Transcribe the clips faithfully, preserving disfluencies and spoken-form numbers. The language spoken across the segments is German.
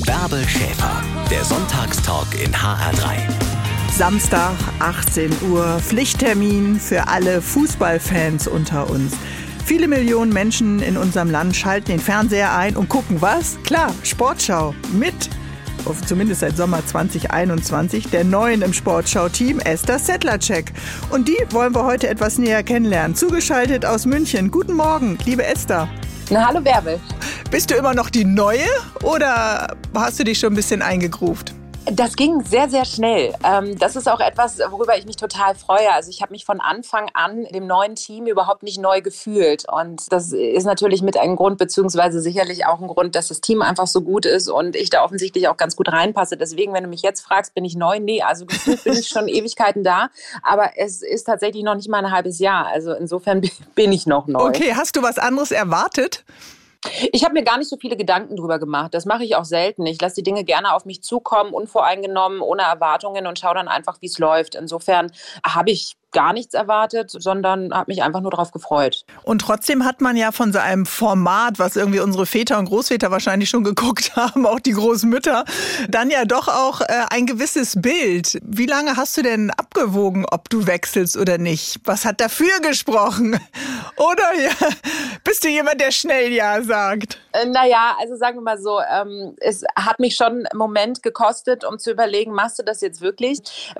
Bärbel Schäfer, der Sonntagstalk in H R drei. Samstag, achtzehn Uhr, Pflichttermin für alle Fußballfans unter uns. Viele Millionen Menschen in unserem Land schalten den Fernseher ein und gucken was? Klar, Sportschau mit, zumindest seit Sommer zwanzig einundzwanzig, der Neuen im Sportschau-Team, Esther Sedlacek. Und die wollen wir heute etwas näher kennenlernen. Zugeschaltet aus München. Guten Morgen, liebe Esther. Na, hallo Bärbel. Bist du immer noch die Neue oder hast du dich schon ein bisschen eingegruft? Das ging sehr, sehr schnell. Das ist auch etwas, worüber ich mich total freue. Also ich habe mich von Anfang an dem neuen Team überhaupt nicht neu gefühlt. Und das ist natürlich mit einem Grund, beziehungsweise sicherlich auch ein Grund, dass das Team einfach so gut ist und ich da offensichtlich auch ganz gut reinpasse. Deswegen, wenn du mich jetzt fragst, bin ich neu? Nee, also gefühlt bin ich schon Ewigkeiten da. Aber es ist tatsächlich noch nicht mal ein halbes Jahr. Also insofern bin ich noch neu. Okay, hast du was anderes erwartet? Ich habe mir gar nicht so viele Gedanken drüber gemacht. Das mache ich auch selten. Ich lasse die Dinge gerne auf mich zukommen, unvoreingenommen, ohne Erwartungen und schaue dann einfach, wie es läuft. Insofern habe ich gar nichts erwartet, sondern habe mich einfach nur darauf gefreut. Und trotzdem hat man ja von so einem Format, was irgendwie unsere Väter und Großväter wahrscheinlich schon geguckt haben, auch die Großmütter, dann ja doch auch äh, ein gewisses Bild. Wie lange hast du denn abgewogen, ob du wechselst oder nicht? Was hat dafür gesprochen? Oder ja, bist du jemand, der schnell Ja sagt? Äh, naja, also sagen wir mal so, ähm, es hat mich schon einen Moment gekostet, um zu überlegen, machst du das jetzt wirklich?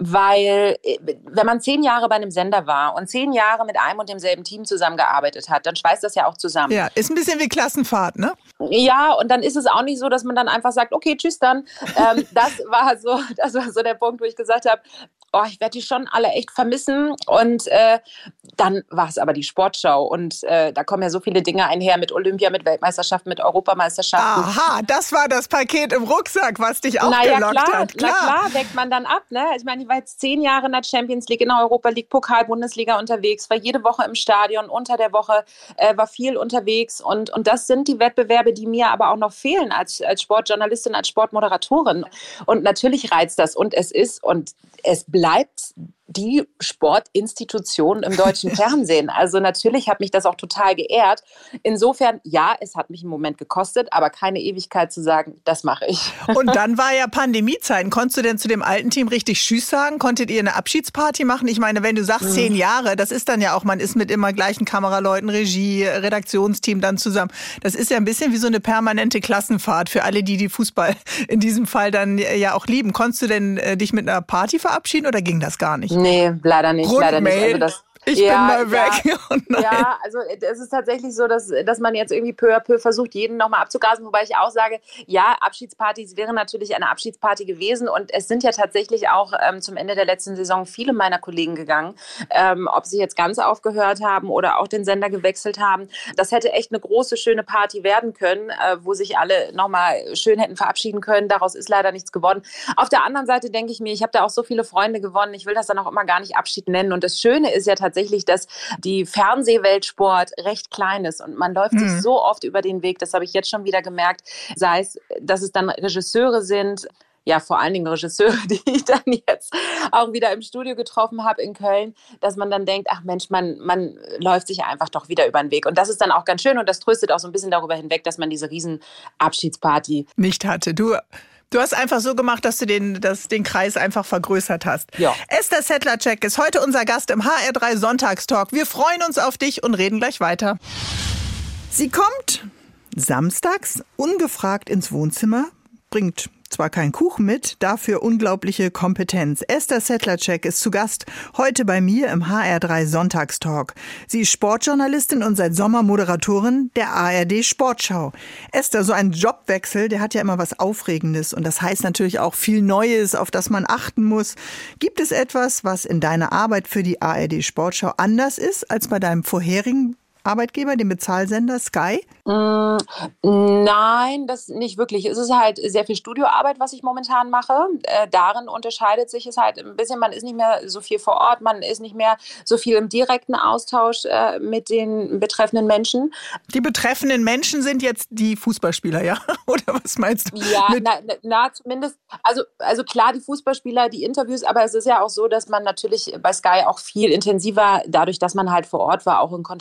Weil wenn man zehn Jahre bei einem Sender war und zehn Jahre mit einem und demselben Team zusammengearbeitet hat, dann schweißt das ja auch zusammen. Ja, ist ein bisschen wie Klassenfahrt, ne? Ja, und dann ist es auch nicht so, dass man dann einfach sagt, okay, tschüss dann. Ähm, das war so, das war so der Punkt, wo ich gesagt habe, oh, ich werde die schon alle echt vermissen. Und äh, dann war es aber die Sportschau. Und äh, da kommen ja so viele Dinge einher mit Olympia, mit Weltmeisterschaften, mit Europameisterschaften. Aha, das war das Paket im Rucksack, was dich auch naja, gelockt klar, hat. Klar, na klar, deckt man dann ab. Ne? Ich meine, ich war jetzt zehn Jahre in der Champions League, in der Europa League, Pokal, Bundesliga unterwegs, war jede Woche im Stadion, unter der Woche äh, war viel unterwegs. Und, und das sind die Wettbewerbe, die mir aber auch noch fehlen als, als Sportjournalistin, als Sportmoderatorin. Und natürlich reizt das. Und es ist und es bleibt die Sportinstitution im deutschen Fernsehen. Also natürlich hat mich das auch total geehrt. Insofern, ja, es hat mich einen Moment gekostet, aber keine Ewigkeit zu sagen, das mache ich. Und dann war ja Pandemiezeiten. Konntest du denn zu dem alten Team richtig Tschüss sagen? Konntet ihr eine Abschiedsparty machen? Ich meine, wenn du sagst mhm. zehn Jahre, das ist dann ja auch, man ist mit immer gleichen Kameraleuten, Regie, Redaktionsteam dann zusammen. Das ist ja ein bisschen wie so eine permanente Klassenfahrt für alle, die die Fußball in diesem Fall dann ja auch lieben. Konntest du denn äh, dich mit einer Party verabschieden oder ging das gar nicht? Nee, leider nicht. Leider nicht. Also das Ich ja, bin mal weg. Ja, oh nein. ja, also es ist tatsächlich so, dass, dass man jetzt irgendwie peu à peu versucht, jeden nochmal abzugasen. Wobei ich auch sage, ja, Abschiedspartys wäre natürlich eine Abschiedsparty gewesen. Und es sind ja tatsächlich auch ähm, zum Ende der letzten Saison viele meiner Kollegen gegangen. Ähm, ob sie jetzt ganz aufgehört haben oder auch den Sender gewechselt haben. Das hätte echt eine große, schöne Party werden können, äh, wo sich alle nochmal schön hätten verabschieden können. Daraus ist leider nichts geworden. Auf der anderen Seite denke ich mir, ich habe da auch so viele Freunde gewonnen. Ich will das dann auch immer gar nicht Abschied nennen. Und das Schöne ist ja tatsächlich, tatsächlich, dass die Fernsehweltsport recht klein ist und man läuft mhm. sich so oft über den Weg, das habe ich jetzt schon wieder gemerkt, sei es, dass es dann Regisseure sind, ja, vor allen Dingen Regisseure, die ich dann jetzt auch wieder im Studio getroffen habe in Köln, dass man dann denkt, ach Mensch, man, man läuft sich einfach doch wieder über den Weg. Und das ist dann auch ganz schön und das tröstet auch so ein bisschen darüber hinweg, dass man diese riesen Abschiedsparty nicht hatte. Du Du hast einfach so gemacht, dass du den, dass den Kreis einfach vergrößert hast. Ja. Esther Sedlacek ist heute unser Gast im H R drei Sonntagstalk. Wir freuen uns auf dich und reden gleich weiter. Sie kommt samstags ungefragt ins Wohnzimmer, bringt zwar keinen Kuchen mit, dafür unglaubliche Kompetenz. Esther Sedlacek ist zu Gast heute bei mir im H R drei Sonntagstalk. Sie ist Sportjournalistin und seit Sommer Moderatorin der A R D Sportschau. Esther, so ein Jobwechsel, der hat ja immer was Aufregendes und das heißt natürlich auch viel Neues, auf das man achten muss. Gibt es etwas, was in deiner Arbeit für die A R D Sportschau anders ist als bei deinem vorherigen Arbeitgeber, dem Bezahlsender Sky? Mm, nein, das nicht wirklich. Es ist halt sehr viel Studioarbeit, was ich momentan mache. Äh, darin unterscheidet sich es halt ein bisschen. Man ist nicht mehr so viel vor Ort, man ist nicht mehr so viel im direkten Austausch äh, mit den betreffenden Menschen. Die betreffenden Menschen sind jetzt die Fußballspieler, ja? Oder was meinst du? Ja, na, na zumindest. Also, also klar, die Fußballspieler, die Interviews, aber es ist ja auch so, dass man natürlich bei Sky auch viel intensiver, dadurch, dass man halt vor Ort war, auch in Kontakt war mhm. mit den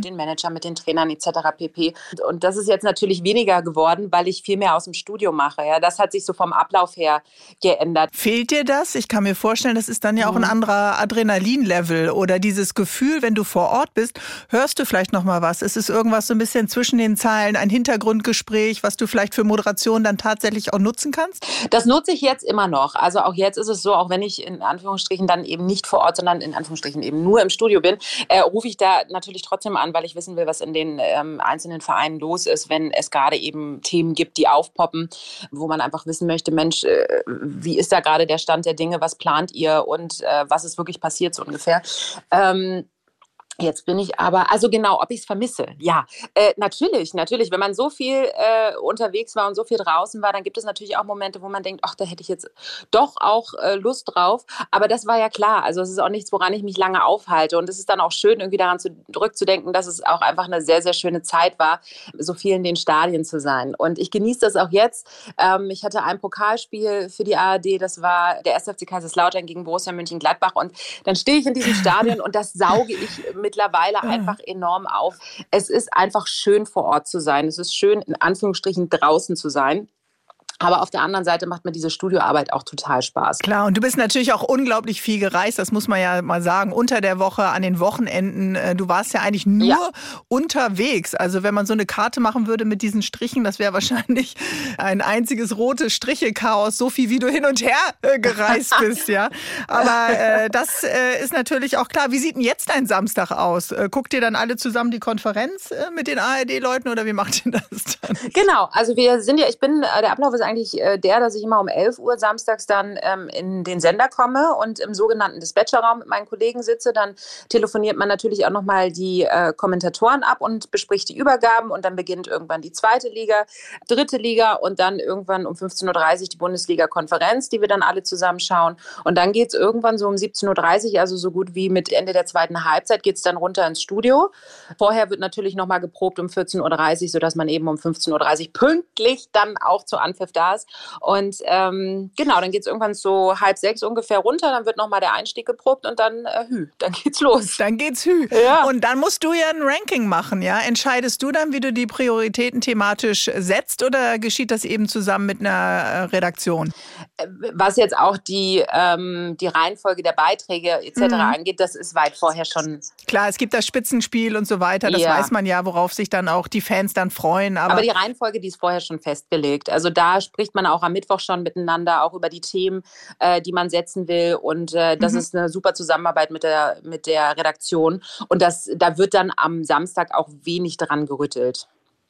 den Managern, mit den Trainern et cetera pp. Und das ist jetzt natürlich weniger geworden, weil ich viel mehr aus dem Studio mache. Ja, das hat sich so vom Ablauf her geändert. Fehlt dir das? Ich kann mir vorstellen, das ist dann ja auch ein anderer Adrenalinlevel oder dieses Gefühl, wenn du vor Ort bist, hörst du vielleicht noch mal was. Es ist irgendwas so ein bisschen zwischen den Zeilen, ein Hintergrundgespräch, was du vielleicht für Moderation dann tatsächlich auch nutzen kannst? Das nutze ich jetzt immer noch. Also auch jetzt ist es so, auch wenn ich in Anführungsstrichen dann eben nicht vor Ort, sondern in Anführungsstrichen eben nur im Studio bin, äh, rufe ich da natürlich trotzdem an, weil ich wissen will, was in den ähm, einzelnen Vereinen los ist, wenn es gerade eben Themen gibt, die aufpoppen, wo man einfach wissen möchte, Mensch, äh, wie ist da gerade der Stand der Dinge, was plant ihr und äh, was ist wirklich passiert so ungefähr. Ähm, Jetzt bin ich aber, also genau, ob ich es vermisse. Ja, äh, natürlich, natürlich. Wenn man so viel äh, unterwegs war und so viel draußen war, dann gibt es natürlich auch Momente, wo man denkt, ach, da hätte ich jetzt doch auch äh, Lust drauf. Aber das war ja klar. Also es ist auch nichts, woran ich mich lange aufhalte. Und es ist dann auch schön, irgendwie daran zu, zurückzudenken, dass es auch einfach eine sehr, sehr schöne Zeit war, so viel in den Stadien zu sein. Und ich genieße das auch jetzt. Ähm, ich hatte ein Pokalspiel für die A R D, das war der erste F C Kaiserslautern gegen Borussia Mönchengladbach. Und dann stehe ich in diesem Stadion und das sauge ich mit mittlerweile einfach enorm auf. Es ist einfach schön, vor Ort zu sein. Es ist schön, in Anführungsstrichen draußen zu sein. Aber auf der anderen Seite macht mir diese Studioarbeit auch total Spaß. Klar, und du bist natürlich auch unglaublich viel gereist, das muss man ja mal sagen, unter der Woche, an den Wochenenden. Du warst ja eigentlich nur ja. unterwegs. Also wenn man so eine Karte machen würde mit diesen Strichen, das wäre wahrscheinlich ein einziges rotes Striche-Chaos, so viel wie du hin und her äh, gereist bist. ja. Aber äh, das äh, ist natürlich auch klar. Wie sieht denn jetzt dein Samstag aus? Äh, guckt ihr dann alle zusammen die Konferenz äh, mit den A R D-Leuten oder wie macht ihr das dann? Genau, also wir sind ja, ich bin, der Ablauf ist eigentlich der, dass ich immer um elf Uhr samstags dann ähm, in den Sender komme und im sogenannten Dispatcherraum mit meinen Kollegen sitze. Dann telefoniert man natürlich auch nochmal die äh, Kommentatoren ab und bespricht die Übergaben und dann beginnt irgendwann die zweite Liga, dritte Liga und dann irgendwann um fünfzehn Uhr dreißig die Bundesliga-Konferenz, die wir dann alle zusammenschauen. Und dann geht es irgendwann so um siebzehn Uhr dreißig, also so gut wie mit Ende der zweiten Halbzeit, geht es dann runter ins Studio. Vorher wird natürlich nochmal geprobt um vierzehn Uhr dreißig, sodass man eben um fünfzehn Uhr dreißig pünktlich dann auch zu Anpfiff da ist. Und ähm, genau, dann geht es irgendwann so halb sechs ungefähr runter, dann wird nochmal der Einstieg geprobt und dann äh, hü, dann geht's los. Dann geht's hü. Ja. Und dann musst du ja ein Ranking machen, ja? Entscheidest du dann, wie du die Prioritäten thematisch setzt oder geschieht das eben zusammen mit einer Redaktion? Was jetzt auch die, ähm, die Reihenfolge der Beiträge et cetera mhm. angeht, das ist weit vorher schon... Klar, es gibt das Spitzenspiel und so weiter, das ja. weiß man ja, worauf sich dann auch die Fans dann freuen. Aber, aber die Reihenfolge, die ist vorher schon festgelegt. Also da spricht man auch am Mittwoch schon miteinander, auch über die Themen, äh, die man setzen will. Und äh, das mhm. ist eine super Zusammenarbeit mit der, mit der Redaktion. Und das, da wird dann am Samstag auch wenig dran gerüttelt.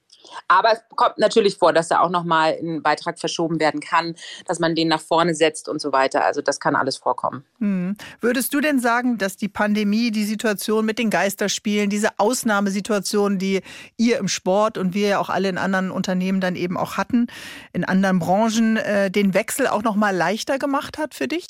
Aber es kommt natürlich vor, dass da auch nochmal ein Beitrag verschoben werden kann, dass man den nach vorne setzt und so weiter. Also das kann alles vorkommen. Hm. Würdest du denn sagen, dass die Pandemie, die Situation mit den Geisterspielen, diese Ausnahmesituation, die ihr im Sport und wir ja auch alle in anderen Unternehmen dann eben auch hatten, in anderen Branchen, äh, den Wechsel auch nochmal leichter gemacht hat für dich?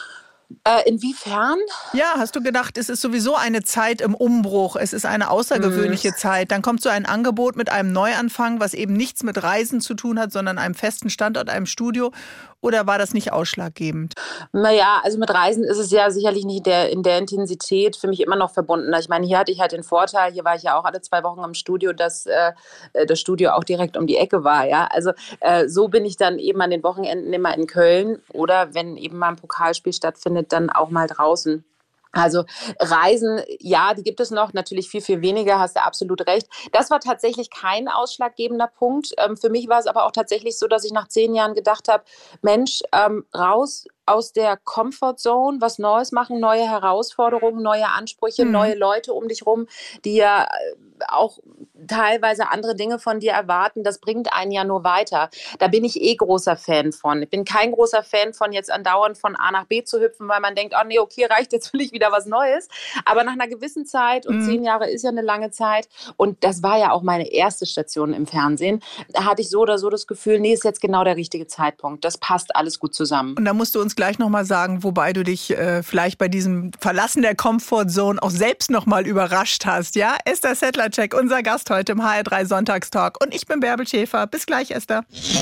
Äh, inwiefern? Ja, hast du gedacht, es ist sowieso eine Zeit im Umbruch, es ist eine außergewöhnliche hm. Zeit. Dann kommt so ein Angebot mit einem Neuanfang, was eben nichts mit Reisen zu tun hat, sondern einem festen Standort, einem Studio. Oder war das nicht ausschlaggebend? Naja, also mit Reisen ist es ja sicherlich nicht der, in der Intensität für mich immer noch verbunden. Ich meine, hier hatte ich halt den Vorteil, hier war ich ja auch alle zwei Wochen im Studio, dass äh, das Studio auch direkt um die Ecke war. Ja? Also äh, so bin ich dann eben an den Wochenenden immer in Köln oder wenn eben mal ein Pokalspiel stattfindet, dann auch mal draußen. Also Reisen, ja, die gibt es noch, natürlich viel, viel weniger, hast du absolut recht. Das war tatsächlich kein ausschlaggebender Punkt. Ähm, für mich war es aber auch tatsächlich so, dass ich nach zehn Jahren gedacht habe, Mensch, ähm, raus aus der Comfortzone, was Neues machen, neue Herausforderungen, neue Ansprüche, mhm. neue Leute um dich rum, die ja auch teilweise andere Dinge von dir erwarten, das bringt einen ja nur weiter. Da bin ich eh großer Fan von. Ich bin kein großer Fan von jetzt andauernd von A nach B zu hüpfen, weil man denkt, oh nee, okay, reicht, jetzt will ich wieder was Neues. Aber nach einer gewissen Zeit, und mhm. zehn Jahre ist ja eine lange Zeit, und das war ja auch meine erste Station im Fernsehen, da hatte ich so oder so das Gefühl, nee, ist jetzt genau der richtige Zeitpunkt. Das passt alles gut zusammen. Und da musst du uns gleich nochmal sagen, wobei du dich äh, vielleicht bei diesem Verlassen der Comfortzone auch selbst nochmal überrascht hast, ja? Esther Sedlacek, unser Gast heute im H R drei Sonntagstalk. Und ich bin Bärbel Schäfer. Bis gleich, Esther.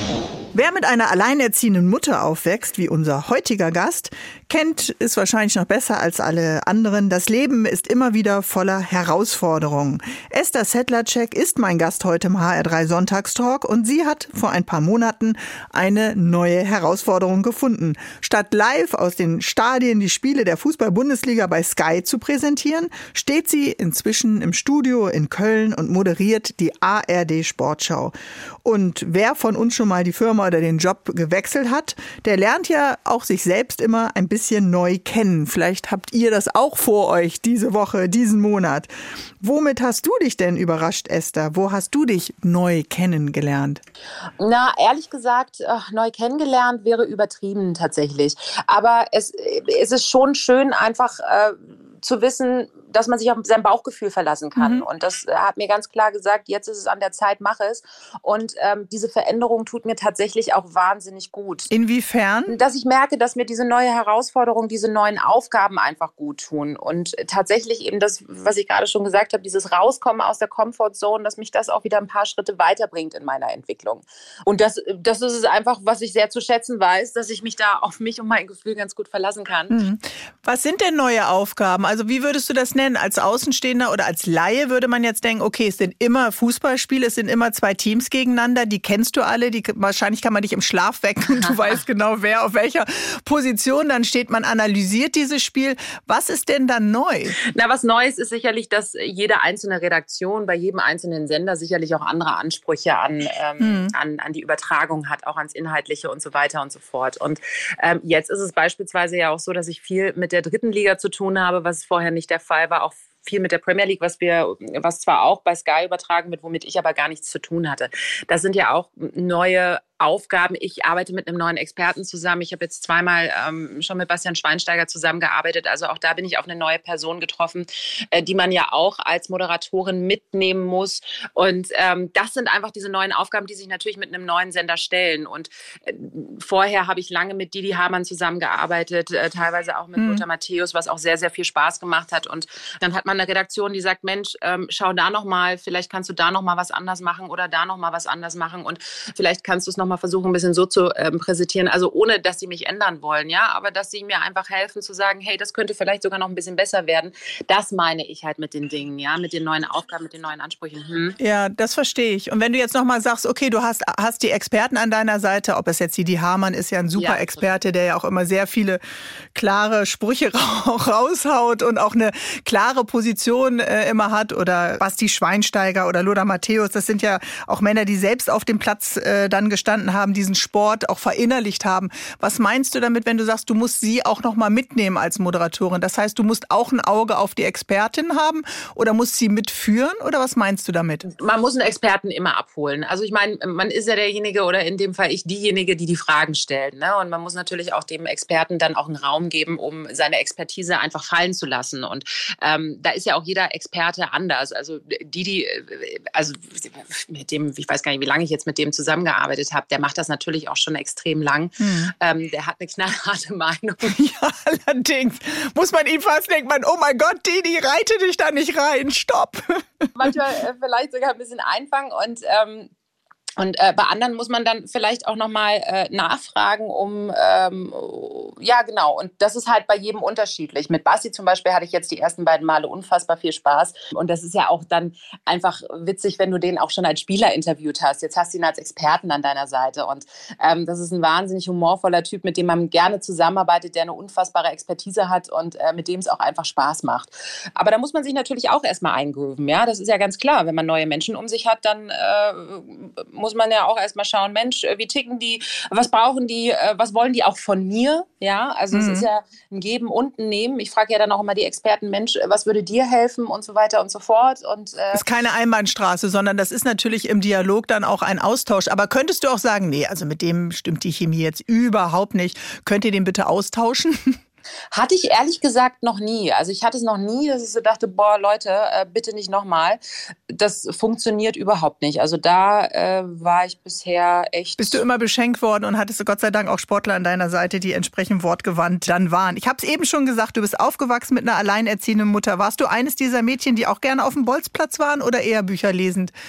Wer mit einer alleinerziehenden Mutter aufwächst, wie unser heutiger Gast, kennt es wahrscheinlich noch besser als alle anderen. Das Leben ist immer wieder voller Herausforderungen. Esther Sedlacek ist mein Gast heute im H R drei Sonntagstalk und sie hat vor ein paar Monaten eine neue Herausforderung gefunden. Statt live aus den Stadien die Spiele der Fußball-Bundesliga bei Sky zu präsentieren, steht sie inzwischen im Studio in Köln und moderiert die A R D-Sportschau. Und wer von uns schon mal die Firma oder den Job gewechselt hat, der lernt ja auch sich selbst immer ein bisschen neu kennen. Vielleicht habt ihr das auch vor euch diese Woche, diesen Monat. Womit hast du dich denn überrascht, Esther? Wo hast du dich neu kennengelernt? Na, ehrlich gesagt, neu kennengelernt wäre übertrieben tatsächlich. Aber es, es ist schon schön, einfach äh, zu wissen, dass man sich auf sein Bauchgefühl verlassen kann. Mhm. Und das hat mir ganz klar gesagt, jetzt ist es an der Zeit, mach es. Und ähm, diese Veränderung tut mir tatsächlich auch wahnsinnig gut. Inwiefern? Dass ich merke, dass mir diese neue Herausforderung, diese neuen Aufgaben einfach gut tun. Und tatsächlich eben das, was ich gerade schon gesagt habe, dieses Rauskommen aus der Comfortzone, dass mich das auch wieder ein paar Schritte weiterbringt in meiner Entwicklung. Und das, das ist es einfach, was ich sehr zu schätzen weiß, dass ich mich da auf mich und mein Gefühl ganz gut verlassen kann. Mhm. Was sind denn neue Aufgaben? Also wie würdest du das nennen? Als Außenstehender oder als Laie würde man jetzt denken, okay, es sind immer Fußballspiele, es sind immer zwei Teams gegeneinander, die kennst du alle, die, wahrscheinlich kann man dich im Schlaf wecken und du weißt genau, wer auf welcher Position dann steht. Man analysiert dieses Spiel. Was ist denn dann neu? Na, was Neues ist sicherlich, dass jede einzelne Redaktion bei jedem einzelnen Sender sicherlich auch andere Ansprüche an, ähm, hm. an, an die Übertragung hat, auch ans Inhaltliche und so weiter und so fort. Und ähm, jetzt ist es beispielsweise ja auch so, dass ich viel mit der dritten Liga zu tun habe, was vorher nicht der Fall war, auch viel mit der Premier League, was wir, was zwar auch bei Sky übertragen wird, womit ich aber gar nichts zu tun hatte. Das sind ja auch neue Aufgaben. Ich arbeite mit einem neuen Experten zusammen. Ich habe jetzt zweimal ähm, schon mit Bastian Schweinsteiger zusammengearbeitet. Also auch da bin ich auf eine neue Person getroffen, äh, die man ja auch als Moderatorin mitnehmen muss. Und ähm, das sind einfach diese neuen Aufgaben, die sich natürlich mit einem neuen Sender stellen. Und äh, vorher habe ich lange mit Didi Hamann zusammengearbeitet, äh, teilweise auch mit mhm. Lothar Matthäus, was auch sehr, sehr viel Spaß gemacht hat. Und dann hat man eine Redaktion, die sagt, Mensch, ähm, schau da noch mal, vielleicht kannst du da noch mal was anders machen oder da noch mal was anders machen und vielleicht kannst du es noch mal versuchen, ein bisschen so zu ähm, präsentieren, also ohne, dass sie mich ändern wollen, ja, aber dass sie mir einfach helfen zu sagen, hey, das könnte vielleicht sogar noch ein bisschen besser werden. Das meine ich halt mit den Dingen, ja, mit den neuen Aufgaben, mit den neuen Ansprüchen. Hm. Ja, das verstehe ich. Und wenn du jetzt noch mal sagst, okay, du hast, hast die Experten an deiner Seite, ob es jetzt Didi Hamann ist, ja ein super ja, Experte, der ja auch immer sehr viele klare Sprüche raushaut und auch eine klare Position äh, immer hat, oder Basti Schweinsteiger oder Lothar Matthäus, das sind ja auch Männer, die selbst auf dem Platz äh, dann gestanden haben, diesen Sport auch verinnerlicht haben. Was meinst du damit, wenn du sagst, du musst sie auch noch mal mitnehmen als Moderatorin? Das heißt, du musst auch ein Auge auf die Expertin haben oder musst sie mitführen, oder was meinst du damit? Man muss einen Experten immer abholen. Also ich meine, man ist ja derjenige oder in dem Fall ich diejenige, die die Fragen stellt, ne? Und man muss natürlich auch dem Experten dann auch einen Raum geben, um seine Expertise einfach fallen zu lassen. Und ähm, da ist ja auch jeder Experte anders. Also die, die, also mit dem, ich weiß gar nicht, wie lange ich jetzt mit dem zusammengearbeitet habe, der macht das natürlich auch schon extrem lang. Hm. Ähm, der hat eine knallharte Meinung. Ja, allerdings muss man ihm fast denken, man, oh mein Gott, Didi, reite dich da nicht rein, stopp. Manchmal äh, vielleicht sogar ein bisschen einfangen und ähm, Und äh, bei anderen muss man dann vielleicht auch nochmal äh, nachfragen, um, ähm, ja genau, und das ist halt bei jedem unterschiedlich. Mit Basti zum Beispiel hatte ich jetzt die ersten beiden Male unfassbar viel Spaß. Und das ist ja auch dann einfach witzig, wenn du den auch schon als Spieler interviewt hast. Jetzt hast du ihn als Experten an deiner Seite. Und ähm, das ist ein wahnsinnig humorvoller Typ, mit dem man gerne zusammenarbeitet, der eine unfassbare Expertise hat und äh, mit dem es auch einfach Spaß macht. Aber da muss man sich natürlich auch erstmal eingrooven, ja, das ist ja ganz klar. Wenn man neue Menschen um sich hat, dann äh, muss man ja auch erstmal schauen, Mensch, wie ticken die, was brauchen die, was wollen die auch von mir, ja, also mhm. es ist ja ein Geben und ein Nehmen. Ich frage ja dann auch immer die Experten, Mensch, was würde dir helfen und so weiter und so fort. Und, äh ist keine Einbahnstraße, sondern das ist natürlich im Dialog dann auch ein Austausch. Aber könntest du auch sagen, nee, also mit dem stimmt die Chemie jetzt überhaupt nicht. Könnt ihr den bitte austauschen? Hatte ich ehrlich gesagt noch nie. Also ich hatte es noch nie, dass ich so dachte, boah Leute, äh, bitte nicht nochmal. Das funktioniert überhaupt nicht. Also da äh, war ich bisher echt... Bist du immer beschenkt worden und hattest du Gott sei Dank auch Sportler an deiner Seite, die entsprechend wortgewandt dann waren. Ich habe es eben schon gesagt, du bist aufgewachsen mit einer alleinerziehenden Mutter. Warst du eines dieser Mädchen, die auch gerne auf dem Bolzplatz waren oder eher bücherlesend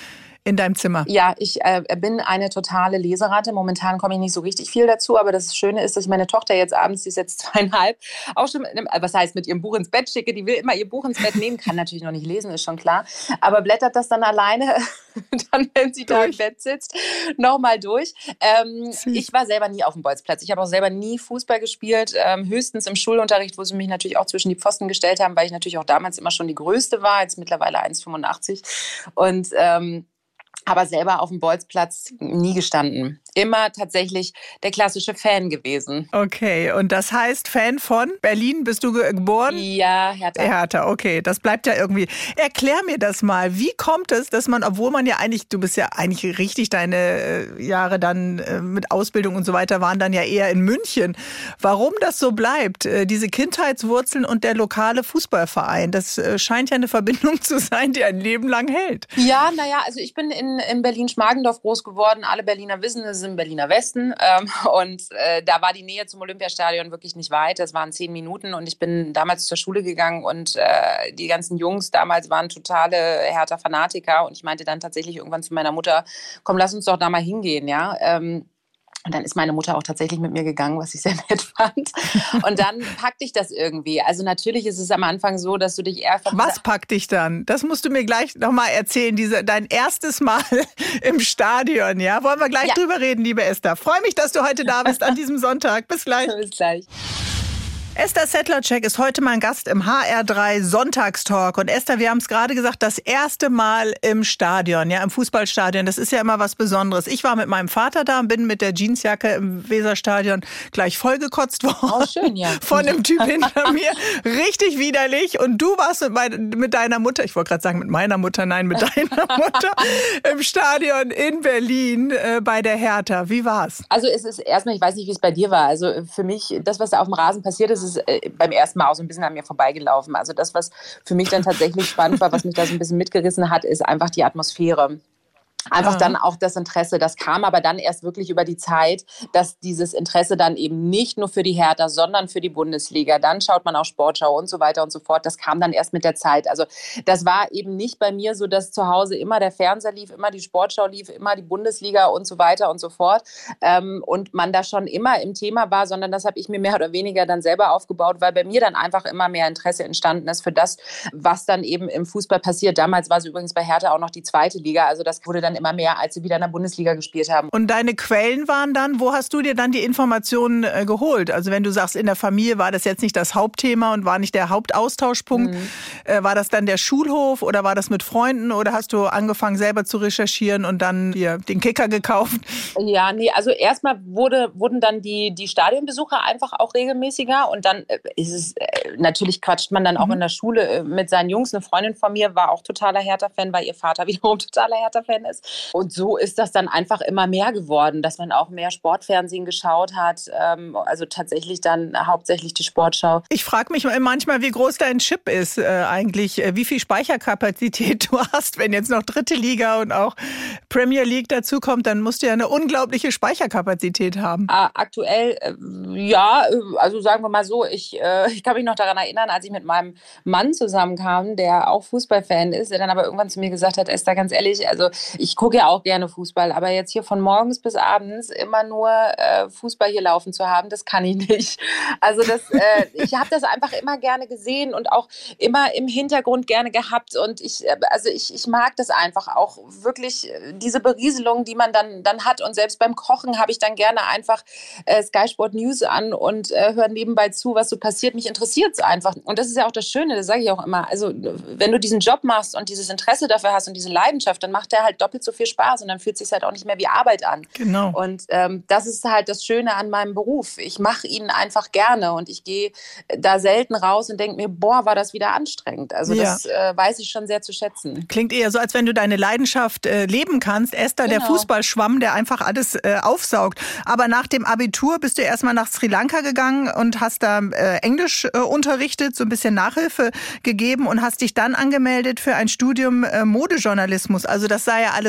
in deinem Zimmer? Ja, ich äh, bin eine totale Leseratte. Momentan komme ich nicht so richtig viel dazu, aber das Schöne ist, dass ich meine Tochter jetzt abends, die ist jetzt zweieinhalb, auch schon, mit einem, was heißt, mit ihrem Buch ins Bett schicke. Die will immer ihr Buch ins Bett nehmen, kann natürlich noch nicht lesen, ist schon klar, aber blättert das dann alleine, dann, wenn sie da im Bett sitzt, nochmal durch. Ähm, ich war selber nie auf dem Bolzplatz. Ich habe auch selber nie Fußball gespielt, ähm, höchstens im Schulunterricht, wo sie mich natürlich auch zwischen die Pfosten gestellt haben, weil ich natürlich auch damals immer schon die Größte war, jetzt mittlerweile eins Komma fünfundachtzig. Und ähm, aber selber auf dem Bolzplatz nie gestanden. Immer tatsächlich der klassische Fan gewesen. Okay, und das heißt Fan von Berlin? Bist du geboren? Ja, Hertha. Hertha, okay, das bleibt ja irgendwie. Erklär mir das mal. Wie kommt es, dass man, obwohl man ja eigentlich, du bist ja eigentlich richtig, deine Jahre dann mit Ausbildung und so weiter waren dann ja eher in München. Warum das so bleibt, diese Kindheitswurzeln und der lokale Fußballverein, das scheint ja eine Verbindung zu sein, die ein Leben lang hält. Ja, naja, also ich bin in, in Berlin-Schmargendorf groß geworden. Alle Berliner wissen, es ist im Berliner Westen. Ähm, und äh, da war die Nähe zum Olympiastadion wirklich nicht weit. Das waren zehn Minuten und ich bin damals zur Schule gegangen und äh, die ganzen Jungs damals waren totale Hertha-Fanatiker und ich meinte dann tatsächlich irgendwann zu meiner Mutter, komm, lass uns doch da mal hingehen, ja. Ähm, Und dann ist meine Mutter auch tatsächlich mit mir gegangen, was ich sehr nett fand. Und dann packt dich das irgendwie. Also natürlich ist es am Anfang so, dass du dich eher... Was packt dich dann? Das musst du mir gleich nochmal erzählen. Diese, dein erstes Mal im Stadion, ja? Wollen wir gleich ja. drüber reden, liebe Esther. Freue mich, dass du heute da bist an diesem Sonntag. Bis gleich. Bis gleich. Esther Sedlacek ist heute mein Gast im H R drei Sonntagstalk. Und Esther, wir haben es gerade gesagt, das erste Mal im Stadion, ja, im Fußballstadion. Das ist ja immer was Besonderes. Ich war mit meinem Vater da und bin mit der Jeansjacke im Weserstadion gleich vollgekotzt worden. Oh, schön, ja. Von dem Typ hinter mir. Richtig widerlich. Und du warst mit, mein, mit deiner Mutter, ich wollte gerade sagen mit meiner Mutter, nein, mit deiner Mutter im Stadion in Berlin äh, bei der Hertha. Wie war's? Also es ist erstmal, ich weiß nicht, wie es bei dir war. Also für mich, das, was da auf dem Rasen passiert ist, ist beim ersten Mal auch so ein bisschen an mir vorbeigelaufen. Also das, was für mich dann tatsächlich spannend war, was mich da so ein bisschen mitgerissen hat, ist einfach die Atmosphäre. Einfach ah. dann auch das Interesse. Das kam aber dann erst wirklich über die Zeit, dass dieses Interesse dann eben nicht nur für die Hertha, sondern für die Bundesliga. Dann schaut man auch Sportschau und so weiter und so fort. Das kam dann erst mit der Zeit. Also das war eben nicht bei mir so, dass zu Hause immer der Fernseher lief, immer die Sportschau lief, immer die Bundesliga und so weiter und so fort. Ähm, und man da schon immer im Thema war, sondern das habe ich mir mehr oder weniger dann selber aufgebaut, weil bei mir dann einfach immer mehr Interesse entstanden ist für das, was dann eben im Fußball passiert. Damals war es übrigens bei Hertha auch noch die zweite Liga. Also das wurde dann immer mehr, als sie wieder in der Bundesliga gespielt haben. Und deine Quellen waren dann, wo hast du dir dann die Informationen äh, geholt? Also wenn du sagst, in der Familie war das jetzt nicht das Hauptthema und war nicht der Hauptaustauschpunkt, mhm. äh, war das dann der Schulhof oder war das mit Freunden oder hast du angefangen selber zu recherchieren und dann dir den Kicker gekauft? Ja, nee, also erstmal wurde, wurden dann die, die Stadionbesucher einfach auch regelmäßiger und dann äh, ist es, äh, natürlich quatscht man dann auch mhm. in der Schule äh, mit seinen Jungs. Eine Freundin von mir war auch totaler Hertha-Fan, weil ihr Vater wiederum totaler Hertha-Fan ist. Und so ist das dann einfach immer mehr geworden, dass man auch mehr Sportfernsehen geschaut hat. Ähm, also tatsächlich dann hauptsächlich die Sportschau. Ich frage mich manchmal, wie groß dein Chip ist äh, eigentlich, wie viel Speicherkapazität du hast. Wenn jetzt noch dritte Liga und auch Premier League dazukommt, dann musst du ja eine unglaubliche Speicherkapazität haben. Äh, aktuell, äh, ja, also sagen wir mal so, ich, äh, ich kann mich noch daran erinnern, als ich mit meinem Mann zusammenkam, der auch Fußballfan ist, der dann aber irgendwann zu mir gesagt hat, Esther, ganz ehrlich, also ich gucke ja auch gerne Fußball, aber jetzt hier von morgens bis abends immer nur äh, Fußball hier laufen zu haben, das kann ich nicht. Also das, äh, ich habe das einfach immer gerne gesehen und auch immer im Hintergrund gerne gehabt und ich, also ich, ich mag das einfach auch wirklich, diese Berieselung, die man dann, dann hat und selbst beim Kochen habe ich dann gerne einfach äh, Sky Sport News an und äh, höre nebenbei zu, was so passiert. Mich interessiert es einfach und das ist ja auch das Schöne, das sage ich auch immer, also wenn du diesen Job machst und dieses Interesse dafür hast und diese Leidenschaft, dann macht der halt doppelt so viel Spaß und dann fühlt es sich halt auch nicht mehr wie Arbeit an. Genau. Und ähm, das ist halt das Schöne an meinem Beruf. Ich mache ihn einfach gerne und ich gehe da selten raus und denke mir, boah, war das wieder anstrengend. Also ja. das äh, weiß ich schon sehr zu schätzen. Klingt eher so, als wenn du deine Leidenschaft äh, leben kannst. Esther, genau. Der Fußballschwamm, der einfach alles äh, aufsaugt. Aber nach dem Abitur bist du erstmal nach Sri Lanka gegangen und hast da äh, Englisch äh, unterrichtet, so ein bisschen Nachhilfe gegeben und hast dich dann angemeldet für ein Studium äh, Modejournalismus. Also das sah ja alles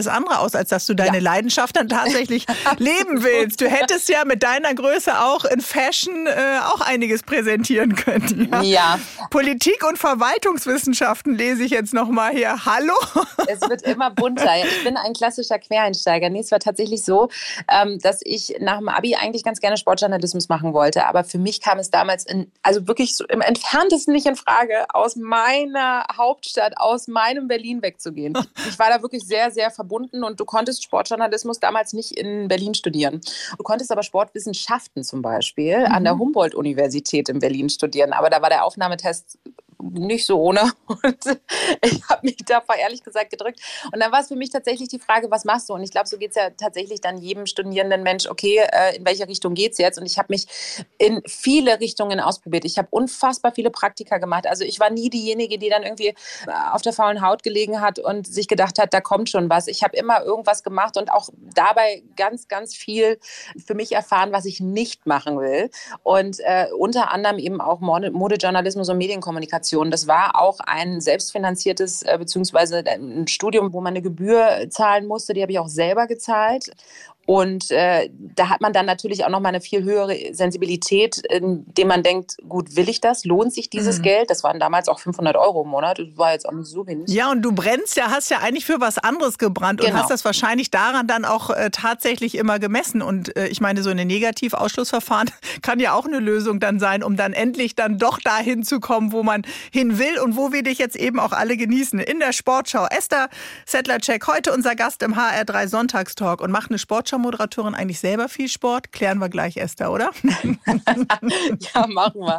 alles andere aus, als dass du deine ja. Leidenschaft dann tatsächlich leben willst. Du hättest ja mit deiner Größe auch in Fashion äh, auch einiges präsentieren können. Ja. ja. Politik und Verwaltungswissenschaften lese ich jetzt nochmal hier. Hallo? Es wird immer bunter. Ich bin ein klassischer Quereinsteiger. Nee, es war tatsächlich so, ähm, dass ich nach dem Abi eigentlich ganz gerne Sportjournalismus machen wollte. Aber für mich kam es damals in, also wirklich so im Entferntesten nicht in Frage, aus meiner Hauptstadt, aus meinem Berlin wegzugehen. Ich war da wirklich sehr, sehr verbunden und du konntest Sportjournalismus damals nicht in Berlin studieren. Du konntest aber Sportwissenschaften zum Beispiel mhm. an der Humboldt-Universität in Berlin studieren. Aber da war der Aufnahmetest nicht so ohne und ich habe mich da ehrlich gesagt gedrückt. Und dann war es für mich tatsächlich die Frage, was machst du? Und ich glaube, so geht es ja tatsächlich dann jedem studierenden Mensch, okay, äh, in welche Richtung geht es jetzt? Und ich habe mich in viele Richtungen ausprobiert. Ich habe unfassbar viele Praktika gemacht. Also ich war nie diejenige, die dann irgendwie auf der faulen Haut gelegen hat und sich gedacht hat, da kommt schon was. Ich habe immer irgendwas gemacht und auch dabei ganz, ganz viel für mich erfahren, was ich nicht machen will. Und äh, unter anderem eben auch Mode- Modejournalismus und Medienkommunikation. Das war auch ein selbstfinanziertes, äh, beziehungsweise ein Studium, wo man eine Gebühr zahlen musste. Die habe ich auch selber gezahlt. Und äh, da hat man dann natürlich auch noch mal eine viel höhere Sensibilität, indem man denkt, gut, will ich das? Lohnt sich dieses mhm. Geld? Das waren damals auch fünfhundert Euro im Monat. Das war jetzt auch nicht so wenig. Ja, und du brennst ja, hast ja eigentlich für was anderes gebrannt genau. und hast das wahrscheinlich daran dann auch äh, tatsächlich immer gemessen. Und äh, ich meine, so ein Negativausschlussverfahren kann ja auch eine Lösung dann sein, um dann endlich dann doch dahin zu kommen, wo man hin will und wo wir dich jetzt eben auch alle genießen. In der Sportschau. Esther Sedlacek, heute unser Gast im H R drei Sonntagstalk und macht eine Sportschau. Moderatorin eigentlich selber viel Sport? Klären wir gleich, Esther, oder? Ja, machen wir.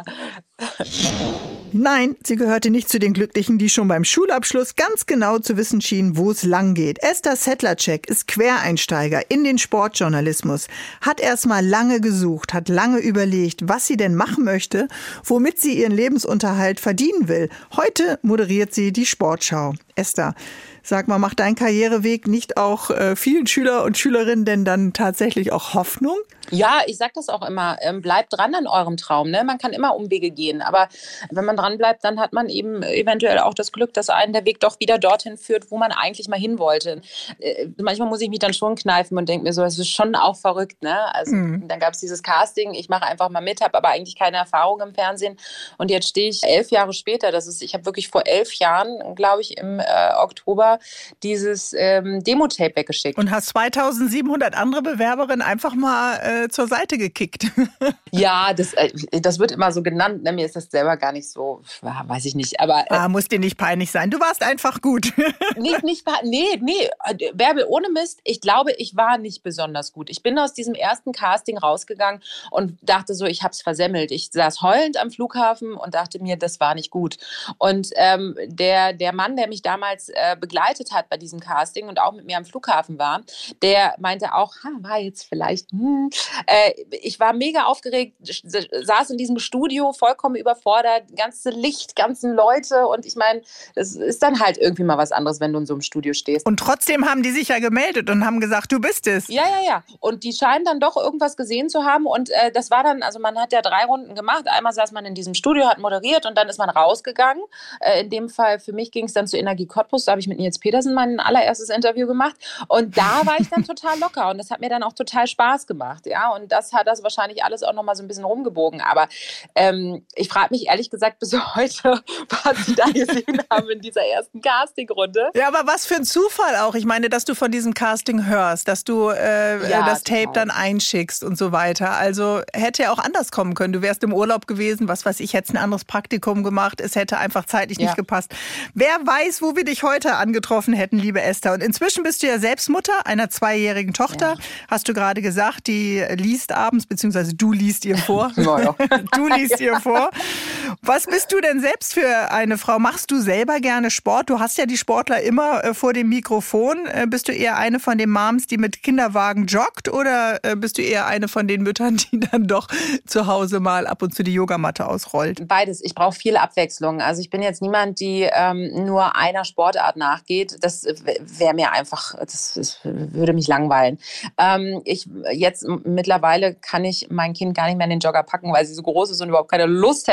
Nein, sie gehörte nicht zu den Glücklichen, die schon beim Schulabschluss ganz genau zu wissen schienen, wo es lang geht. Esther Sedlacek ist Quereinsteiger in den Sportjournalismus, hat erst mal lange gesucht, hat lange überlegt, was sie denn machen möchte, womit sie ihren Lebensunterhalt verdienen will. Heute moderiert sie die Sportschau. Esther, sag mal, macht dein Karriereweg nicht auch äh, vielen Schüler und Schülerinnen denn dann tatsächlich auch Hoffnung? Ja, ich sag das auch immer, ähm, bleibt dran an eurem Traum. Ne? Man kann immer Umwege gehen, aber wenn man dran bleibt, dann hat man eben eventuell auch das Glück, dass einen der Weg doch wieder dorthin führt, wo man eigentlich mal hin wollte. Äh, manchmal muss ich mich dann schon kneifen und denke mir so, das ist schon auch verrückt. Ne? Also mhm. dann gab es dieses Casting, ich mache einfach mal mit, habe aber eigentlich keine Erfahrung im Fernsehen und jetzt stehe ich elf Jahre später. Das ist, ich habe wirklich vor elf Jahren, glaube ich, im äh, Oktober dieses ähm, Demo-Tape weggeschickt. Und hast zweitausendsiebenhundert andere Bewerberinnen einfach mal äh, zur Seite gekickt. Ja, das, äh, das wird immer so genannt. Ne? Mir ist das selber gar nicht so, weiß ich nicht. Aber, äh, ah, muss dir nicht peinlich sein. Du warst einfach gut. Nicht, nicht, nee, nee, Bärbel, ohne Mist. Ich glaube, ich war nicht besonders gut. Ich bin aus diesem ersten Casting rausgegangen und dachte so, ich habe es versemmelt. Ich saß heulend am Flughafen und dachte mir, das war nicht gut. Und ähm, der, der Mann, der mich damals äh, begleitet hat bei diesem Casting und auch mit mir am Flughafen war, der meinte auch, ha, war jetzt vielleicht, hm. Äh, ich war mega aufgeregt, saß in diesem Studio, vollkommen überfordert, ganze Licht, ganzen Leute und ich meine, das ist dann halt irgendwie mal was anderes, wenn du in so einem Studio stehst. Und trotzdem haben die sich ja gemeldet und haben gesagt, du bist es. Ja, ja, ja. Und die scheinen dann doch irgendwas gesehen zu haben und äh, das war dann, also man hat ja drei Runden gemacht. Einmal saß man in diesem Studio, hat moderiert und dann ist man rausgegangen. Äh, in dem Fall, für mich ging es dann zu Energie Cottbus, da habe ich mit Nils Petersen mein allererstes Interview gemacht und da war ich dann total locker und das hat mir dann auch total Spaß gemacht, ja, und das hat das wahrscheinlich alles auch noch mal so ein bisschen rumgebogen, aber ähm, ich frage mich ehrlich gesagt bis heute, was sie da gesehen haben in dieser ersten Castingrunde. Ja, aber was für ein Zufall auch, ich meine, dass du von diesem Casting hörst, dass du äh, ja, das Tape total. Dann einschickst und so weiter, also hätte ja auch anders kommen können, du wärst im Urlaub gewesen, was weiß ich, hättest ein anderes Praktikum gemacht, es hätte einfach zeitlich ja. nicht gepasst. Wer weiß, wo wir dich heute angetroffen hätten, liebe Esther, und inzwischen bist du ja selbst Mutter einer zweijährigen Tochter, ja. hast du gerade gesagt, die liest abends, beziehungsweise du liest ihr vor. Ja. Du liest ihr vor. Was bist du denn selbst für eine Frau? Machst du selber gerne Sport? Du hast ja die Sportler immer äh, vor dem Mikrofon. Äh, bist du eher eine von den Moms, die mit Kinderwagen joggt oder äh, bist du eher eine von den Müttern, die dann doch zu Hause mal ab und zu die Yogamatte ausrollt? Beides. Ich brauche viel Abwechslung. Also ich bin jetzt niemand, die ähm, nur einer Sportart nachgeht. Das wäre mir einfach, das, das würde mich langweilen. Ähm, ich jetzt mittlerweile kann ich mein Kind gar nicht mehr in den Jogger packen, weil sie so groß ist und überhaupt keine Lust hätte darauf.